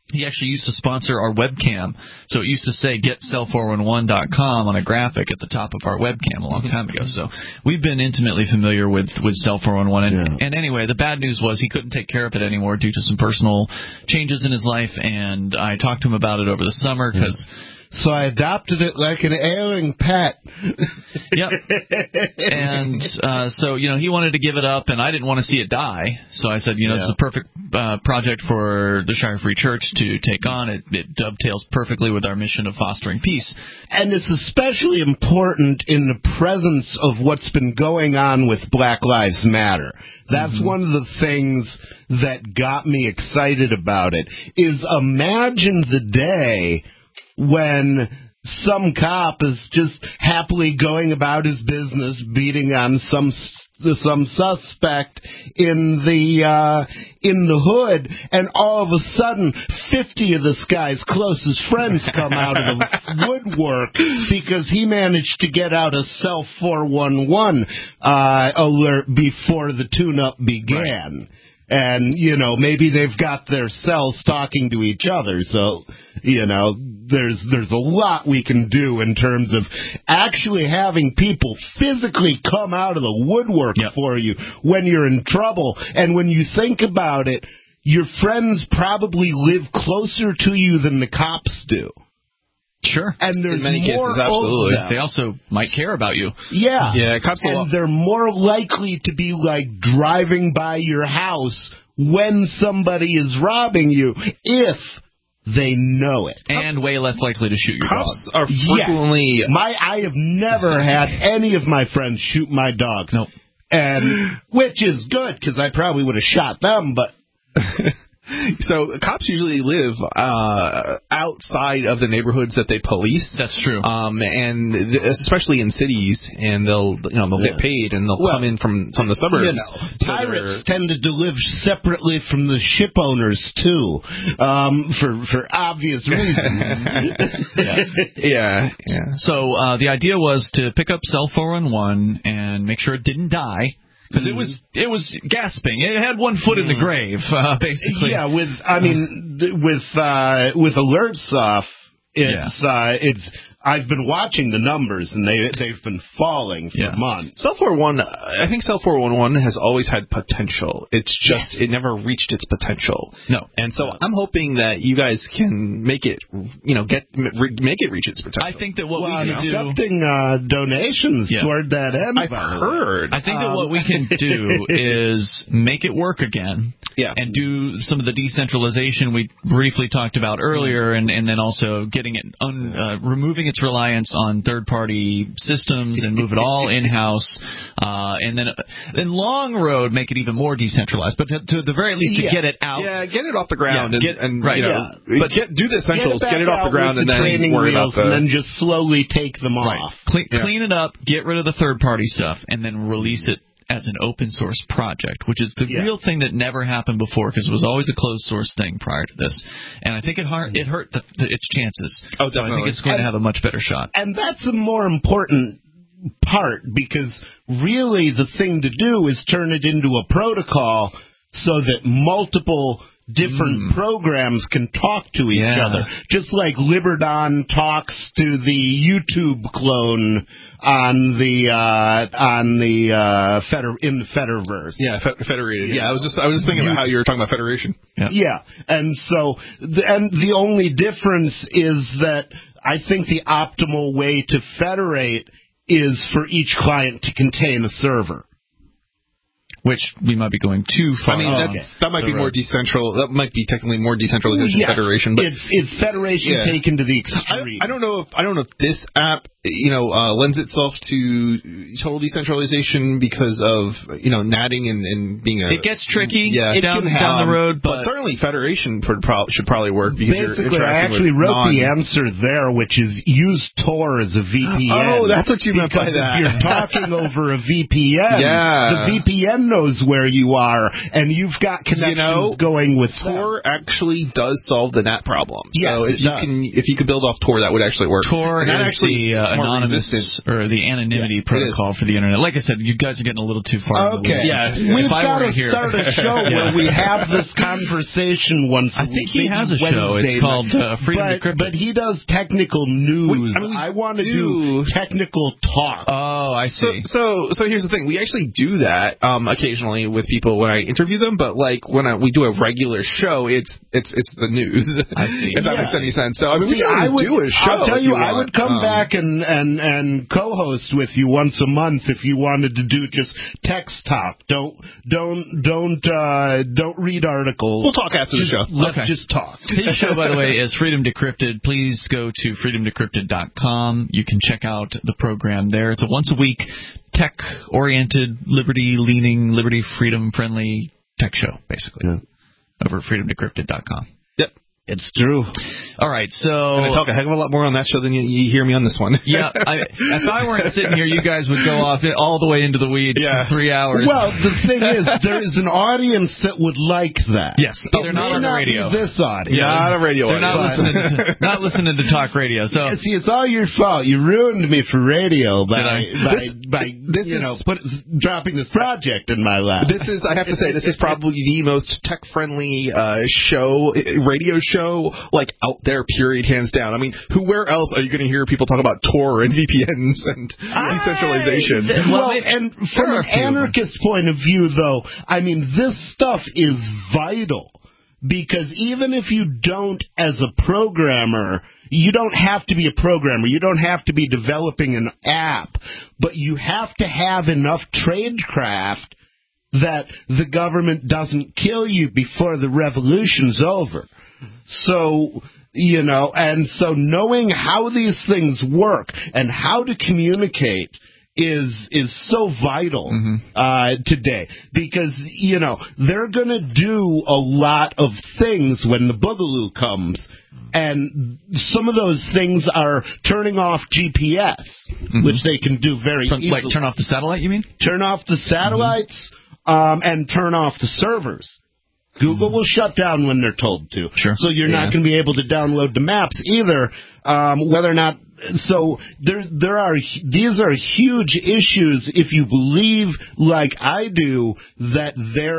[SPEAKER 2] He actually used to sponsor our webcam. So it used to say getcell411.com on a graphic at the top of our webcam a long time ago. So we've been intimately familiar with Cell 411. And anyway, the bad news was he couldn't take care of it anymore due to some personal changes in his life. And I talked to him about it over the summer because...
[SPEAKER 3] So I adopted it like an ailing pet.
[SPEAKER 2] Yep. And so, he wanted to give it up, and I didn't want to see it die. So I said, it's a perfect project for the Shire Free Church to take on. It dovetails perfectly with our mission of fostering peace.
[SPEAKER 3] And it's especially important in the presence of what's been going on with Black Lives Matter. That's one of the things that got me excited about it, is imagine the day when some cop is just happily going about his business, beating on some suspect in the hood, and all of a sudden 50 of this guy's closest friends come out of the woodwork because he managed to get out a Cell 411 alert before the tune-up began. Right. And, maybe they've got their cells talking to each other. So, there's a lot we can do in terms of actually having people physically come out of the woodwork for you when you're in trouble. And when you think about it, your friends probably live closer to you than the cops do.
[SPEAKER 2] Sure.
[SPEAKER 3] And there's
[SPEAKER 4] in many
[SPEAKER 3] more
[SPEAKER 4] cases, absolutely.
[SPEAKER 2] They also might care about you.
[SPEAKER 3] Yeah.
[SPEAKER 4] Yeah, cops
[SPEAKER 3] and they're more likely to be driving by your house when somebody is robbing you if they know it.
[SPEAKER 2] And way less likely to shoot your
[SPEAKER 4] cops
[SPEAKER 2] dog.
[SPEAKER 4] Are frequently...
[SPEAKER 3] Yes. I have never had any of my friends shoot my dogs.
[SPEAKER 2] Nope.
[SPEAKER 3] And which is good, because I probably would have shot them, but...
[SPEAKER 4] So cops usually live outside of the neighborhoods that they police.
[SPEAKER 2] That's true.
[SPEAKER 4] And especially in cities, and they'll get paid, and they'll come in from some of the suburbs.
[SPEAKER 3] Pirates tended to live separately from the ship owners too, for obvious reasons.
[SPEAKER 4] Yeah.
[SPEAKER 2] So the idea was to pick up Cell 411 and make sure it didn't die. Because it was gasping. It had one foot in the grave, basically.
[SPEAKER 3] Yeah, with alerts off, it's I've been watching the numbers, and they've been falling for months.
[SPEAKER 4] Cell 411, I think Cell 411 has always had potential. It's just it never reached its potential.
[SPEAKER 2] No,
[SPEAKER 4] and so I'm hoping that you guys can make it, make it reach its potential.
[SPEAKER 2] I think that what we can do,
[SPEAKER 3] accepting donations toward that end.
[SPEAKER 4] I've heard.
[SPEAKER 2] I think that what we can do is make it work again.
[SPEAKER 4] Yeah.
[SPEAKER 2] And do some of the decentralization we briefly talked about earlier, and then also getting it removing its reliance on third-party systems and move it all in-house, and then long road make it even more decentralized. But to the very least, to get it out,
[SPEAKER 4] get it off the ground,
[SPEAKER 2] but
[SPEAKER 4] do the essentials, get it off the ground, and then worry about
[SPEAKER 3] and then just slowly take them off.
[SPEAKER 2] Clean it up, get rid of the third-party stuff, and then release it as an open source project, which is the real thing that never happened before, because it was always a closed source thing prior to this. And I think it hurt its chances.
[SPEAKER 4] Oh,
[SPEAKER 2] so I think it's going to have a much better shot.
[SPEAKER 3] And that's a more important part, because really the thing to do is turn it into a protocol so that multiple different programs can talk to each other, just like Liberdon talks to the YouTube clone on the Fediverse.
[SPEAKER 4] Yeah, federated. Yeah, I was just thinking about how you were talking about federation.
[SPEAKER 3] Yeah, and so the only difference is that I think the optimal way to federate is for each client to contain a server.
[SPEAKER 2] Which we might be going too far.
[SPEAKER 4] I mean, that might be more decentral. That might be technically more decentralization federation. But
[SPEAKER 3] it's federation taken to the extreme.
[SPEAKER 4] I don't know if this app lends itself to total decentralization because of natting and being a.
[SPEAKER 2] It gets tricky.
[SPEAKER 4] Down
[SPEAKER 2] the road, but
[SPEAKER 4] certainly federation should probably work because
[SPEAKER 3] basically I actually wrote the answer there, which is use Tor as a VPN.
[SPEAKER 4] Oh, that's what you meant by that.
[SPEAKER 3] If you're talking over a VPN, the VPN knows where you are, and you've got connections going with
[SPEAKER 4] Tor. Actually, does solve the NAT problem.
[SPEAKER 3] Yes,
[SPEAKER 4] so if you could build off Tor, that would actually work.
[SPEAKER 2] Tor is anonymous or the anonymity protocol for the internet. Like I said, you guys are getting a little too far.
[SPEAKER 3] Okay.
[SPEAKER 2] Yes.
[SPEAKER 3] We've got to start a show where we have this conversation once a week.
[SPEAKER 2] I think he has a show. It's called Freedom Decrypted.
[SPEAKER 3] But he does technical news. I want to do technical talk.
[SPEAKER 2] Oh, I see.
[SPEAKER 4] So here's the thing. We actually do that occasionally with people when I interview them, but like when we do a regular show, it's the news.
[SPEAKER 2] I see.
[SPEAKER 4] If that makes any sense. So I mean, I would do a show.
[SPEAKER 3] I'll tell you, I would come back and co-host with you once a month if you wanted to do just text talk. Don't read articles.
[SPEAKER 4] We'll talk after the show.
[SPEAKER 3] Let's just talk.
[SPEAKER 2] His show, by the way, is Freedom Decrypted. Please go to freedomdecrypted.com. You can check out the program there. It's a once-a-week, tech-oriented, liberty-leaning, liberty-freedom-friendly tech show, basically, over at freedomdecrypted.com.
[SPEAKER 4] Yep.
[SPEAKER 3] It's true.
[SPEAKER 2] All right, so...
[SPEAKER 4] And I talk a heck of a lot more on that show than you hear me on this one.
[SPEAKER 2] Yeah, if I weren't sitting here, you guys would go off all the way into the weeds for 3 hours.
[SPEAKER 3] Well, the thing is, there is an audience that would like that.
[SPEAKER 2] Yes, they're not on the radio.
[SPEAKER 3] This audience.
[SPEAKER 2] Yeah,
[SPEAKER 4] not a radio
[SPEAKER 2] audience. Not listening to talk radio. So
[SPEAKER 3] see, it's all your fault. You ruined me for radio by dropping this project in my lap.
[SPEAKER 4] This is, I have to say, this is probably the most tech-friendly radio show, like out there, period, hands down. I mean, where else are you going to hear people talk about Tor and VPNs and decentralization?
[SPEAKER 3] Well, and from an anarchist point of view, though, I mean, this stuff is vital. Because even if you don't, as a programmer, you don't have to be a programmer. You don't have to be developing an app. But you have to have enough tradecraft that the government doesn't kill you before the revolution's over. So, and so knowing how these things work and how to communicate is so vital today, because they're going to do a lot of things when the boogaloo comes, and some of those things are turning off GPS, which they can do very easily.
[SPEAKER 2] Like turn off the satellite, you mean?
[SPEAKER 3] Turn off the satellites and turn off the servers. Google will shut down when they're told to.
[SPEAKER 2] Sure.
[SPEAKER 3] So you're not going to be able to download the maps either, whether or not. So these are huge issues if you believe, like I do, that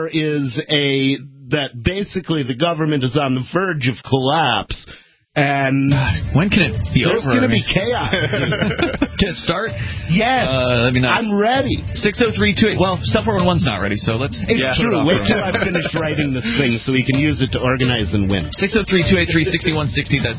[SPEAKER 3] that basically the government is on the verge of collapse. And
[SPEAKER 2] when can it be over?
[SPEAKER 3] There's going to be chaos.
[SPEAKER 2] Can it start?
[SPEAKER 3] Yes.
[SPEAKER 2] That'd be nice.
[SPEAKER 3] I'm ready.
[SPEAKER 2] 60328. Well, Stuff 411's not ready, so let's.
[SPEAKER 3] It's true. Wait till I finish writing this thing so we can use it to organize and win.
[SPEAKER 2] 603-283-6160. That's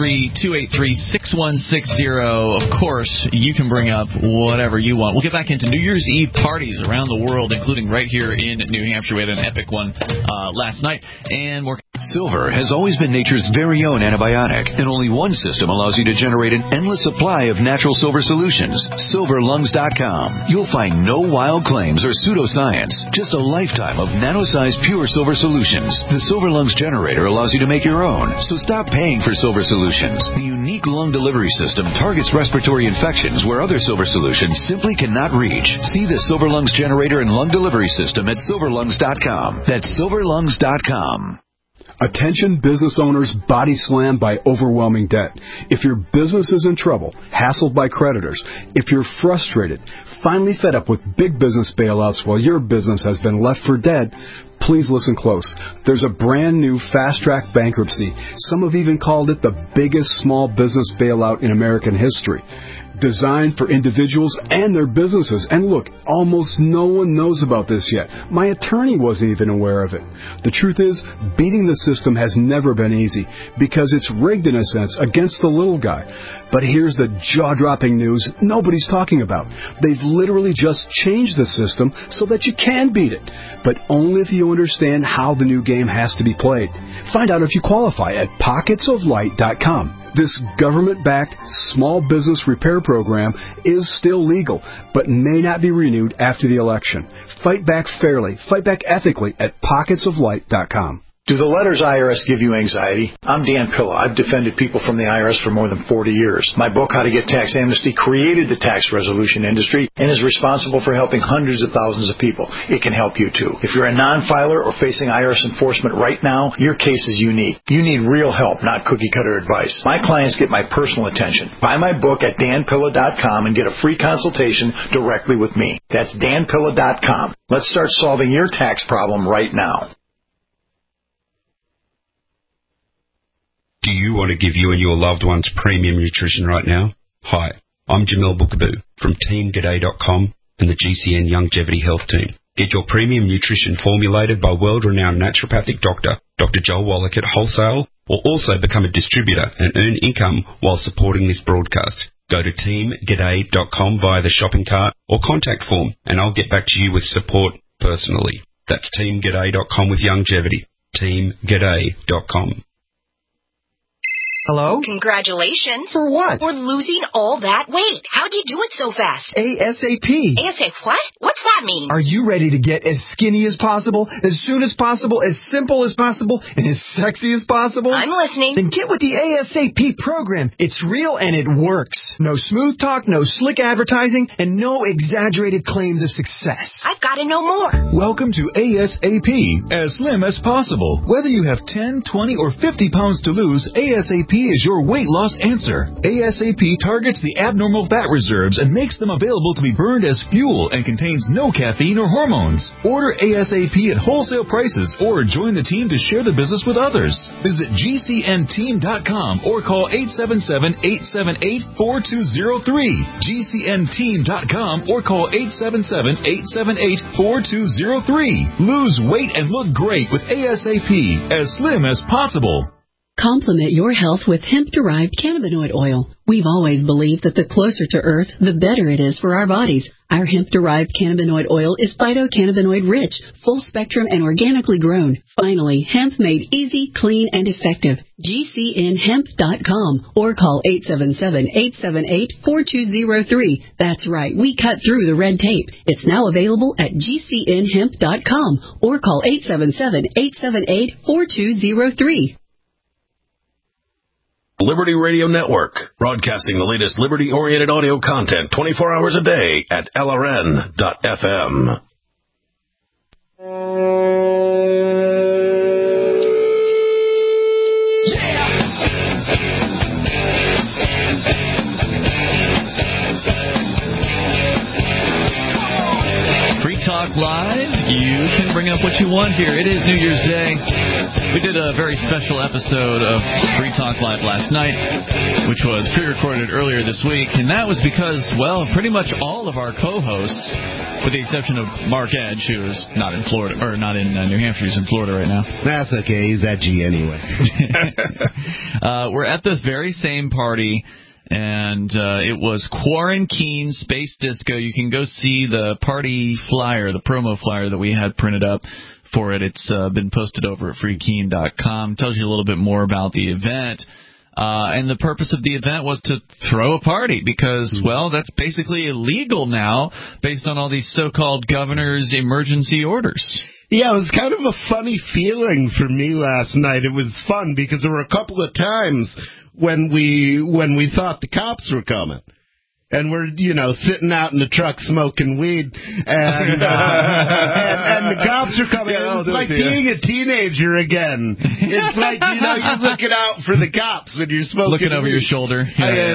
[SPEAKER 2] 603-283-6160. Of course, you can bring up whatever you want. We'll get back into New Year's Eve parties around the world, including right here in New Hampshire. We had an epic one last night, and more.
[SPEAKER 11] Silver has always been nature's very own antibiotic, and only one system allows you to generate an endless supply of natural silver solutions. SilverLungs.com. You'll find no wild claims or pseudoscience, just a lifetime of nano-sized pure silver solutions. The Silver Lungs generator allows you to make your own, so stop paying for silver solutions. The unique lung delivery system targets respiratory infections where other silver solutions simply cannot reach. See the Silver Lungs generator and lung delivery system at SilverLungs.com. That's SilverLungs.com.
[SPEAKER 19] Attention business owners body slammed by overwhelming debt. If your business is in trouble, hassled by creditors, if you're frustrated, finally fed up with big business bailouts while your business has been left for dead, please listen close. There's a brand new fast-track bankruptcy. Some have even called it the biggest small business bailout in American history. Designed for individuals and their businesses. And look, almost no one knows about this yet. My attorney wasn't even aware of it. The truth is, beating the system has never been easy because it's rigged in a sense against the little guy. But here's the jaw-dropping news nobody's talking about. They've literally just changed the system so that you can beat it, but only if you understand how the new game has to be played. Find out if you qualify at pocketsoflight.com. This government-backed small business repair program is still legal, but may not be renewed after the election. Fight back fairly, fight back ethically at pocketsoflight.com.
[SPEAKER 20] Do the letters IRS give you anxiety? I'm Dan Pilla. I've defended people from the IRS for more than 40 years. My book, How to Get Tax Amnesty, created the tax resolution industry and is responsible for helping hundreds of thousands of people. It can help you too. If you're a non-filer or facing IRS enforcement right now, your case is unique. You need real help, not cookie-cutter advice. My clients get my personal attention. Buy my book at danpilla.com and get a free consultation directly with me. That's danpilla.com. Let's start solving your tax problem right now.
[SPEAKER 21] Do you want to give you and your loved ones premium nutrition right now? Hi, I'm Jamel Bookaboo from TeamGaday.com and the GCN Longevity Health Team. Get your premium nutrition formulated by world-renowned naturopathic doctor, Dr. Joel Wallach at Wholesale, or also become a distributor and earn income while supporting this broadcast. Go to TeamGaday.com via the shopping cart or contact form, and I'll get back to you with support personally. That's TeamGaday.com with longevity. TeamGaday.com.
[SPEAKER 22] Hello?
[SPEAKER 23] Congratulations.
[SPEAKER 22] For what?
[SPEAKER 23] For losing all that weight. How'd you do it so fast?
[SPEAKER 22] ASAP.
[SPEAKER 23] ASAP what? What's that mean?
[SPEAKER 22] Are you ready to get as skinny as possible, as soon as possible, as simple as possible, and as sexy as possible?
[SPEAKER 23] I'm listening.
[SPEAKER 22] Then get with the ASAP program. It's real and it works. No smooth talk, no slick advertising, and no exaggerated claims of success.
[SPEAKER 23] I've got to know more.
[SPEAKER 11] Welcome to ASAP, as slim as possible. Whether you have 10, 20, or 50 pounds to lose, ASAP is your weight loss answer. ASAP targets the abnormal fat reserves and makes them available to be burned as fuel and contains no caffeine or hormones. Order ASAP at wholesale prices or join the team to share the business with others. Visit GCNteam.com or call 877-878-4203. GCNteam.com or call 877-878-4203. Lose weight and look great with ASAP, as slim as possible.
[SPEAKER 18] Complement your health with hemp-derived cannabinoid oil. We've always believed that the closer to Earth, the better it is for our bodies. Our hemp-derived cannabinoid oil is phytocannabinoid-rich, full-spectrum, and organically grown. Finally, hemp made easy, clean, and effective. GCNhemp.com or call 877-878-4203. That's right, we cut through the red tape. It's now available at GCNhemp.com or call 877-878-4203.
[SPEAKER 7] Liberty Radio Network, broadcasting the latest liberty-oriented audio content 24 hours a day at LRN.FM.
[SPEAKER 2] Free Talk Live, you can bring up what you want here. It is New Year's Day. We did a very special episode of Free Talk Live last night, which was pre-recorded earlier this week, and that was because, well, pretty much all of our co-hosts, with the exception of Mark Edge, who is not in Florida, or not in New Hampshire, he's in Florida right now.
[SPEAKER 3] That's okay, he's edgy anyway.
[SPEAKER 2] We're at the very same party, and it was Quarantine Space Disco. You can go see the party flyer, the promo flyer that we had printed up for it. It's been posted over at freekeen.com. Tells you a little bit more about the event. And the purpose of the event was to throw a party because, well, that's basically illegal now based on all these so-called governor's emergency orders.
[SPEAKER 3] Yeah, it was kind of a funny feeling for me last night. It was fun because there were a couple of times when we thought the cops were coming. And we're, sitting out in the truck smoking weed, and the cops are coming.
[SPEAKER 2] Yeah,
[SPEAKER 3] it's like being a teenager again. It's like, you're looking out for the cops when you're smoking
[SPEAKER 2] looking over
[SPEAKER 3] weed.
[SPEAKER 2] your shoulder.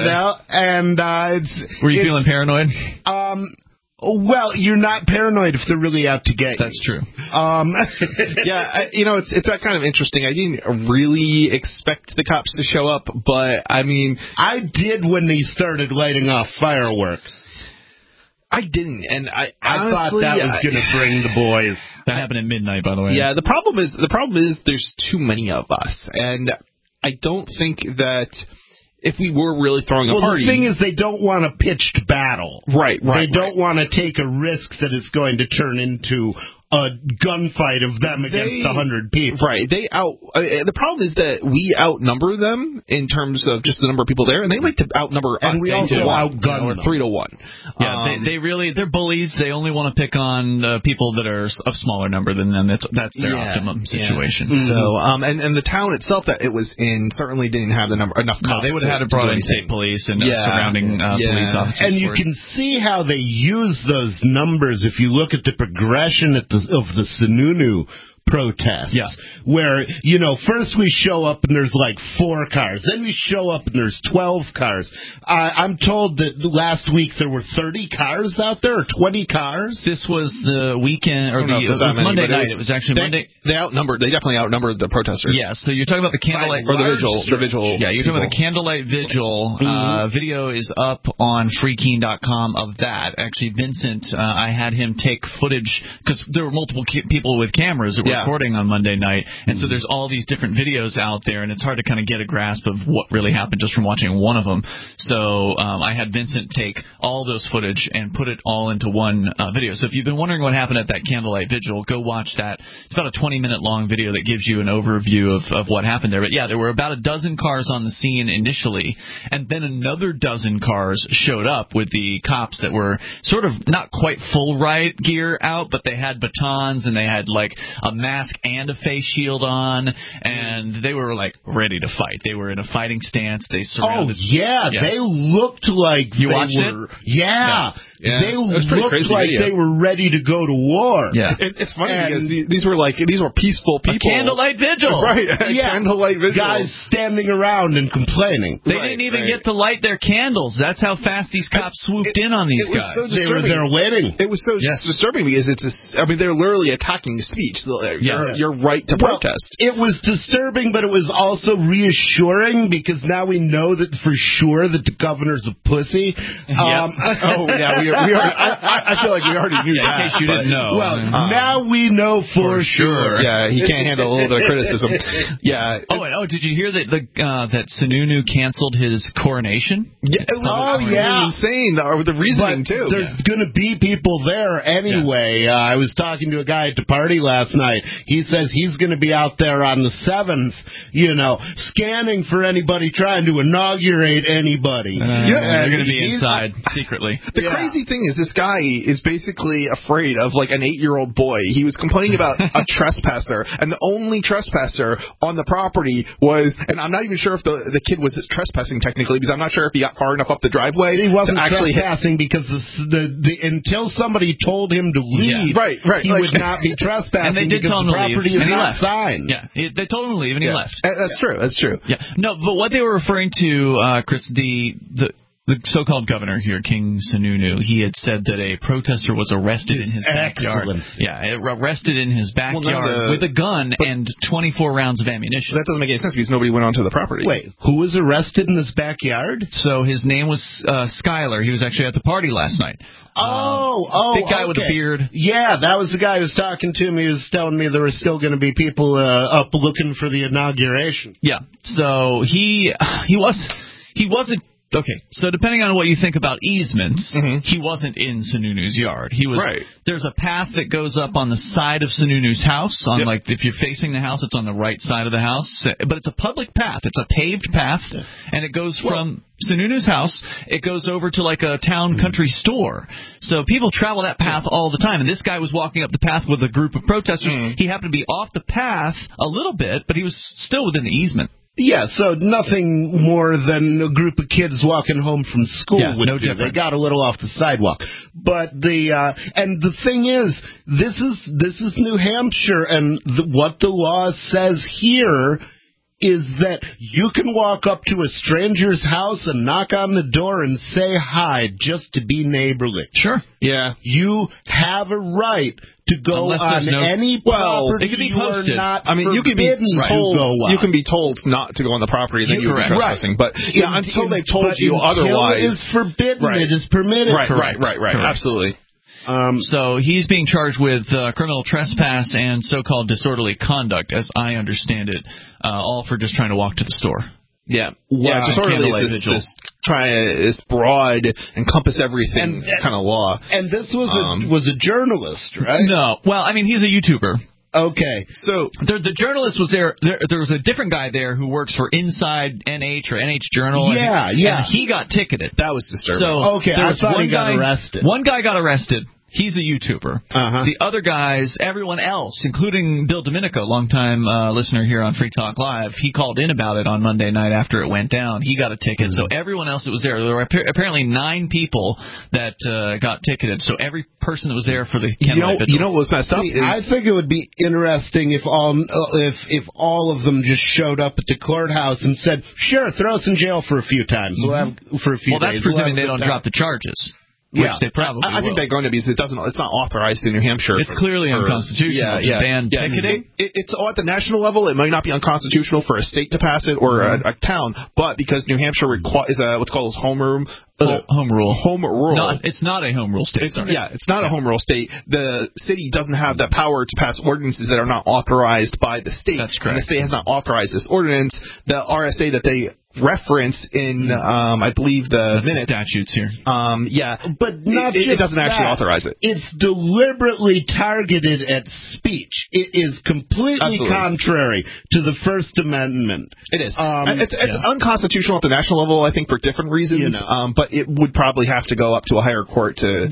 [SPEAKER 3] Were
[SPEAKER 2] you feeling paranoid?
[SPEAKER 3] Well, you're not paranoid if they're really out to get you.
[SPEAKER 2] That's true.
[SPEAKER 4] It's that kind of interesting. I didn't really expect the cops to show up, but I
[SPEAKER 3] did when they started lighting off fireworks.
[SPEAKER 4] I didn't, and I
[SPEAKER 3] thought that was going to bring the boys.
[SPEAKER 2] That happened at midnight, by the way.
[SPEAKER 4] Yeah, the problem is there's too many of us, and I don't think that if we were really throwing a party...
[SPEAKER 3] the thing is they don't want a pitched battle.
[SPEAKER 4] Right.
[SPEAKER 3] They don't want to take a risk that it's going to turn into a gunfight of them against 100 people.
[SPEAKER 4] Right. The problem is that we outnumber them in terms of just the number of people there, and they like to outnumber us.
[SPEAKER 3] And we also outgun them.
[SPEAKER 4] 3-1.
[SPEAKER 2] Yeah, they're bullies. They only want to pick on people that are of smaller number than them. That's their optimum situation.
[SPEAKER 4] Yeah. So, and the town itself that it was in certainly didn't have enough cops.
[SPEAKER 2] No, they would have had to brought in state police and surrounding police officers.
[SPEAKER 3] And you can see how they use those numbers if you look at the progression of the Sununu protests, where, first we show up and there's like 4 cars, then we show up and there's 12 cars. I'm told that last week there were 30 cars out there, or 20 cars.
[SPEAKER 2] This was the weekend, or it was Monday night. It was actually Monday.
[SPEAKER 4] They definitely outnumbered the protesters.
[SPEAKER 2] Yeah, so you're talking about the candlelight,
[SPEAKER 4] or the vigil.
[SPEAKER 2] Yeah, you're talking about the candlelight vigil. Video is up on freekeen.com of that. Actually, Vincent, I had him take footage, because there were multiple people with cameras that were recording on Monday night, and so there's all these different videos out there, and it's hard to kind of get a grasp of what really happened just from watching one of them. So I had Vincent take all those footage and put it all into one video. So if you've been wondering what happened at that candlelight vigil, go watch that. It's about a 20-minute long video that gives you an overview of what happened there. But yeah, there were about a dozen cars on the scene initially, and then another dozen cars showed up with the cops that were sort of not quite full riot gear out, but they had batons and they had like a mask and a face shield on, and they were like ready to fight. They were in a fighting stance. They surrounded.
[SPEAKER 3] They looked like
[SPEAKER 2] you watched it.
[SPEAKER 3] They looked like they were ready to go to war.
[SPEAKER 4] Yeah, it's funny because these were peaceful people.
[SPEAKER 2] A candlelight vigil,
[SPEAKER 4] right? Candlelight vigil.
[SPEAKER 3] Guys standing around and complaining.
[SPEAKER 2] They didn't even get to light their candles. That's how fast these cops swooped in on these guys.
[SPEAKER 4] So
[SPEAKER 3] they were there waiting.
[SPEAKER 4] It was so disturbing because they're literally attacking speech. Your right to protest.
[SPEAKER 3] It was disturbing, but it was also reassuring because now we know that for sure that the governor's a pussy.
[SPEAKER 4] We already, I feel like we already knew that.
[SPEAKER 2] In case you didn't know.
[SPEAKER 3] Well, now we know for sure.
[SPEAKER 4] Yeah, he can't handle a little bit of criticism. Yeah.
[SPEAKER 2] Did you hear that that Sununu canceled his coronation?
[SPEAKER 4] Yeah, it was insane. The reasoning too.
[SPEAKER 3] There's going to be people there anyway. I was talking to a guy at the party last night. He says he's going to be out there on the 7th, scanning for anybody trying to inaugurate anybody.
[SPEAKER 2] They're going to be inside secretly.
[SPEAKER 4] The crazy thing is this guy is basically afraid of like an 8-year-old boy. He was complaining about a trespasser, and the only trespasser on the property was, and I'm not even sure if the kid was trespassing technically, because I'm not sure if he got far enough up the driveway.
[SPEAKER 3] He wasn't trespassing because until somebody told him to leave, he would not be trespassing.
[SPEAKER 2] And they did tell him to leave,
[SPEAKER 3] is
[SPEAKER 2] and he
[SPEAKER 3] not
[SPEAKER 2] left.
[SPEAKER 3] signed.
[SPEAKER 2] Yeah, they told him to leave, and he left.
[SPEAKER 4] That's true. That's true.
[SPEAKER 2] Yeah. No, but what they were referring to, Chris, the so-called governor here, King Sununu, he had said that a protester was arrested in his backyard. Yeah, arrested in his backyard with a gun and 24 rounds of ammunition.
[SPEAKER 4] That doesn't make any sense because nobody went onto the property.
[SPEAKER 3] Wait, who was arrested in his backyard?
[SPEAKER 2] So his name was Skyler. He was actually at the party last night. Big guy with a beard.
[SPEAKER 3] Yeah, that was the guy who was talking to me. He was telling me there were still going to be people up looking for the inauguration.
[SPEAKER 2] Yeah, so he wasn't. Okay, so depending on what you think about easements, he wasn't in Sununu's yard. He was.
[SPEAKER 4] Right.
[SPEAKER 2] There's a path that goes up on the side of Sununu's house. Like if you're facing the house, it's on the right side of the house. But it's a public path. It's a paved path, and it goes from Sununu's house. It goes over to like a town country store. So people travel that path all the time. And this guy was walking up the path with a group of protesters. He happened to be off the path a little bit, but he was still within the easement.
[SPEAKER 3] Yeah, so nothing more than a group of kids walking home from school would do.
[SPEAKER 2] Difference.
[SPEAKER 3] They got a little off the sidewalk. But and the thing is, this is New Hampshire, and what the law says here is that you can walk up to a stranger's house and knock on the door and say hi just to be neighborly.
[SPEAKER 2] Sure.
[SPEAKER 4] Yeah.
[SPEAKER 3] You have a right to go on any property.
[SPEAKER 2] It can be posted.
[SPEAKER 4] You can be told. You can be told not to go on the property, then you're trespassing. But until they've told you otherwise,
[SPEAKER 3] it is forbidden. It is permitted.
[SPEAKER 4] Right. Absolutely.
[SPEAKER 2] So he's being charged with criminal trespass and so-called disorderly conduct, as I understand it, all for just trying to walk to the store.
[SPEAKER 4] Yeah. Yeah, just sort of this broad, encompass everything kind of law.
[SPEAKER 3] And this was a journalist, right?
[SPEAKER 2] No. Well, I mean, he's a YouTuber.
[SPEAKER 3] Okay.
[SPEAKER 2] So the journalist was there. There was a different guy there who works for Inside NH or NH Journal.
[SPEAKER 3] Yeah,
[SPEAKER 2] and he got ticketed.
[SPEAKER 4] That was disturbing.
[SPEAKER 2] So
[SPEAKER 3] I thought he got arrested.
[SPEAKER 2] One guy got arrested. He's a YouTuber.
[SPEAKER 3] Uh-huh.
[SPEAKER 2] The other guys, everyone else, including Bill Domenico, longtime listener here on Free Talk Live, he called in about it on Monday night after it went down. He got a ticket. So everyone else that was there were apparently 9 people that got ticketed. So every person that was there for the candlelight vigil.
[SPEAKER 4] You know what was messed up?
[SPEAKER 3] I think it would be interesting if all of them just showed up at the courthouse and said, "Sure, throw us in jail for a few times. We'll have for a few days."
[SPEAKER 2] Well, that's presuming they don't drop the charges. Which they probably
[SPEAKER 4] I think they're going to be. It's not authorized in New Hampshire.
[SPEAKER 2] It's clearly unconstitutional to ban ticketing.
[SPEAKER 4] It's at the national level. It might not be unconstitutional for a state to pass it or a town, but because New Hampshire is what's called home rule.
[SPEAKER 2] It's not a home rule state.
[SPEAKER 4] It's not a home rule state. The city doesn't have the power to pass ordinances that are not authorized by the state.
[SPEAKER 2] That's correct.
[SPEAKER 4] And the state has not authorized this ordinance. The RSA that they reference in, I believe, the minutes.
[SPEAKER 2] Statutes here.
[SPEAKER 3] But
[SPEAKER 4] it doesn't actually authorize it.
[SPEAKER 3] It's deliberately targeted at speech. It is completely contrary to the First Amendment.
[SPEAKER 4] It is. It's unconstitutional at the national level, I think, for different reasons. But it would probably have to go up to a higher court to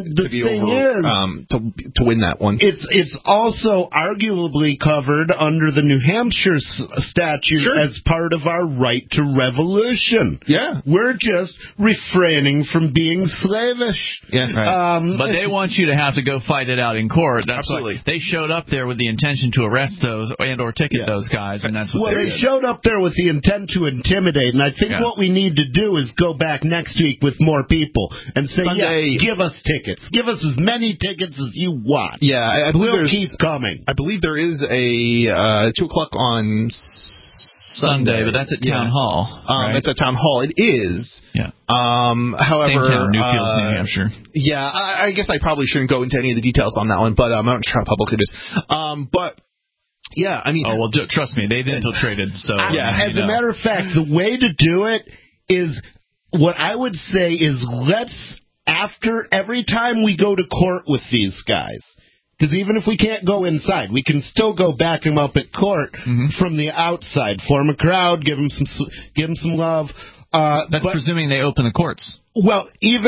[SPEAKER 4] win that one.
[SPEAKER 3] It's also arguably covered under the New Hampshire statute as part of our right to revolution.
[SPEAKER 4] Yeah.
[SPEAKER 3] We're just refraining from being slavish.
[SPEAKER 2] Yeah. Right. But they want you to have to go fight it out in court. That's
[SPEAKER 4] Absolutely.
[SPEAKER 2] They showed up there with the intention to arrest those and or ticket those guys, and that's what
[SPEAKER 3] they showed up there with the intent to intimidate, and I think what we need to do is go back next week with more people and say, give us tickets. Give us as many tickets as you want.
[SPEAKER 4] Yeah, I believe
[SPEAKER 3] we'll keep coming.
[SPEAKER 4] I believe there is a 2 o'clock on
[SPEAKER 2] Sunday, but that's at Town Hall. Right?
[SPEAKER 4] It's at Town Hall. It is.
[SPEAKER 2] Yeah.
[SPEAKER 4] However,
[SPEAKER 2] same town, Newfields, New Hampshire.
[SPEAKER 4] Yeah, I guess I probably shouldn't go into any of the details on that one, but I'm not sure how public it is. But yeah, I mean,
[SPEAKER 2] trust me, they've infiltrated. So
[SPEAKER 3] as a matter of fact, the way to do it is what I would say is after every time we go to court with these guys. Because even if we can't go inside, we can still go back them up at court from the outside. Form a crowd, give them some love.
[SPEAKER 2] That's presuming they open the courts.
[SPEAKER 3] Well,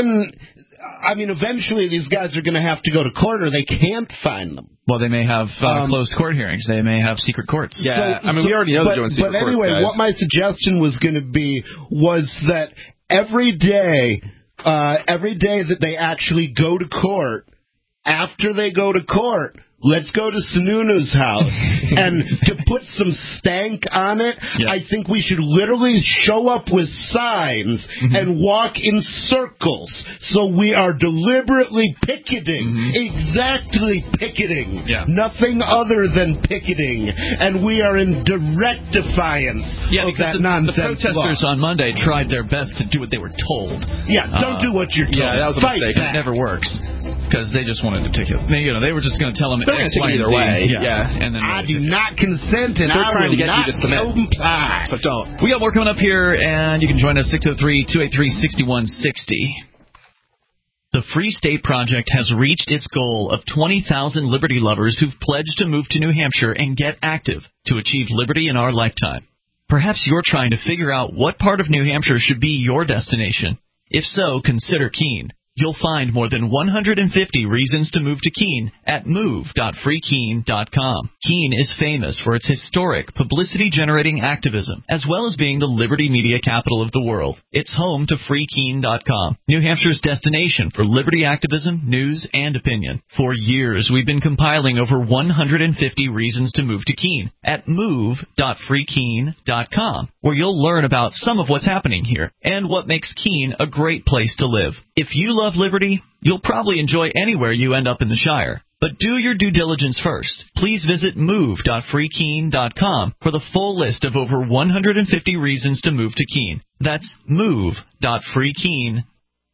[SPEAKER 3] eventually these guys are going to have to go to court, or they can't find them.
[SPEAKER 2] Well, they may have closed court hearings. They may have secret courts.
[SPEAKER 4] Yeah, we already know they're doing secret courts.
[SPEAKER 3] But anyway, what my suggestion was going to be was that every day that they actually go to court. After they go to court, let's go to Sununu's house. And to put some stank on it, I think we should literally show up with signs and walk in circles. So we are deliberately picketing. Exactly picketing. Nothing other than picketing. And we are in direct defiance of that nonsense.
[SPEAKER 2] The protesters on Monday tried their best to do what they were told.
[SPEAKER 3] Yeah, don't do what you're told.
[SPEAKER 2] Yeah, that was a mistake. It never works. Because they just wanted a ticket. They were just going to tell them
[SPEAKER 4] X, Y,
[SPEAKER 2] either
[SPEAKER 4] way.
[SPEAKER 2] And then
[SPEAKER 3] I do not consent, and
[SPEAKER 4] they're trying to get
[SPEAKER 3] you
[SPEAKER 4] to submit.
[SPEAKER 3] Comply.
[SPEAKER 4] So don't.
[SPEAKER 2] We got more coming up here, and you can join us 603-283-6160. The Free State Project has reached its goal of 20,000 liberty lovers who've pledged to move to New Hampshire and get active to achieve liberty in our lifetime. Perhaps you're trying to figure out what part of New Hampshire should be your destination. If so, consider Keene. You'll find more than 150 reasons to move to Keene at move.freekeene.com. Keene is famous for its historic, publicity-generating activism, as well as being the liberty media capital of the world. It's home to freekeene.com, New Hampshire's destination for liberty activism, news, and opinion. For years, we've been compiling over 150 reasons to move to Keene at move.freekeene.com, where you'll learn about some of what's happening here and what makes Keene a great place to live. If you love liberty, you'll probably enjoy anywhere you end up in the Shire. But do your due diligence first. Please visit move.freekeene.com for the full list of over 150 reasons to move to Keene. That's move.freekeene.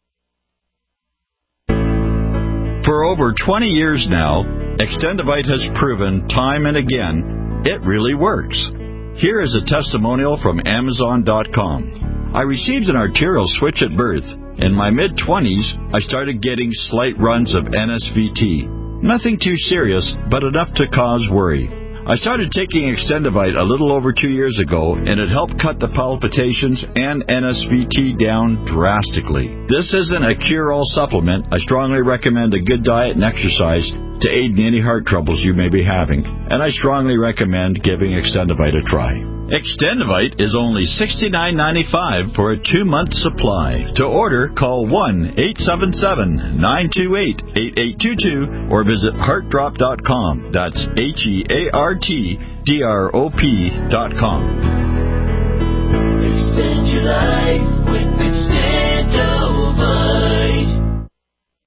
[SPEAKER 6] For over 20 years now, Extendivite has proven time and again it really works. Here is a testimonial from Amazon.com. I received an arterial switch at birth. In my mid-20s, I started getting slight runs of NSVT. Nothing too serious, but enough to cause worry. I started taking Extendivite a little over 2 years ago, and it helped cut the palpitations and NSVT down drastically. This isn't a cure-all supplement. I strongly recommend a good diet and exercise to aid in any heart troubles you may be having, and I strongly recommend giving Extendivite a try. Extendivite is only $69.95 for a 2-month supply. To order, call 1-877-928-8822 or visit heartdrop.com. That's HEARTDROP.com.
[SPEAKER 8] Extend your life with Extend.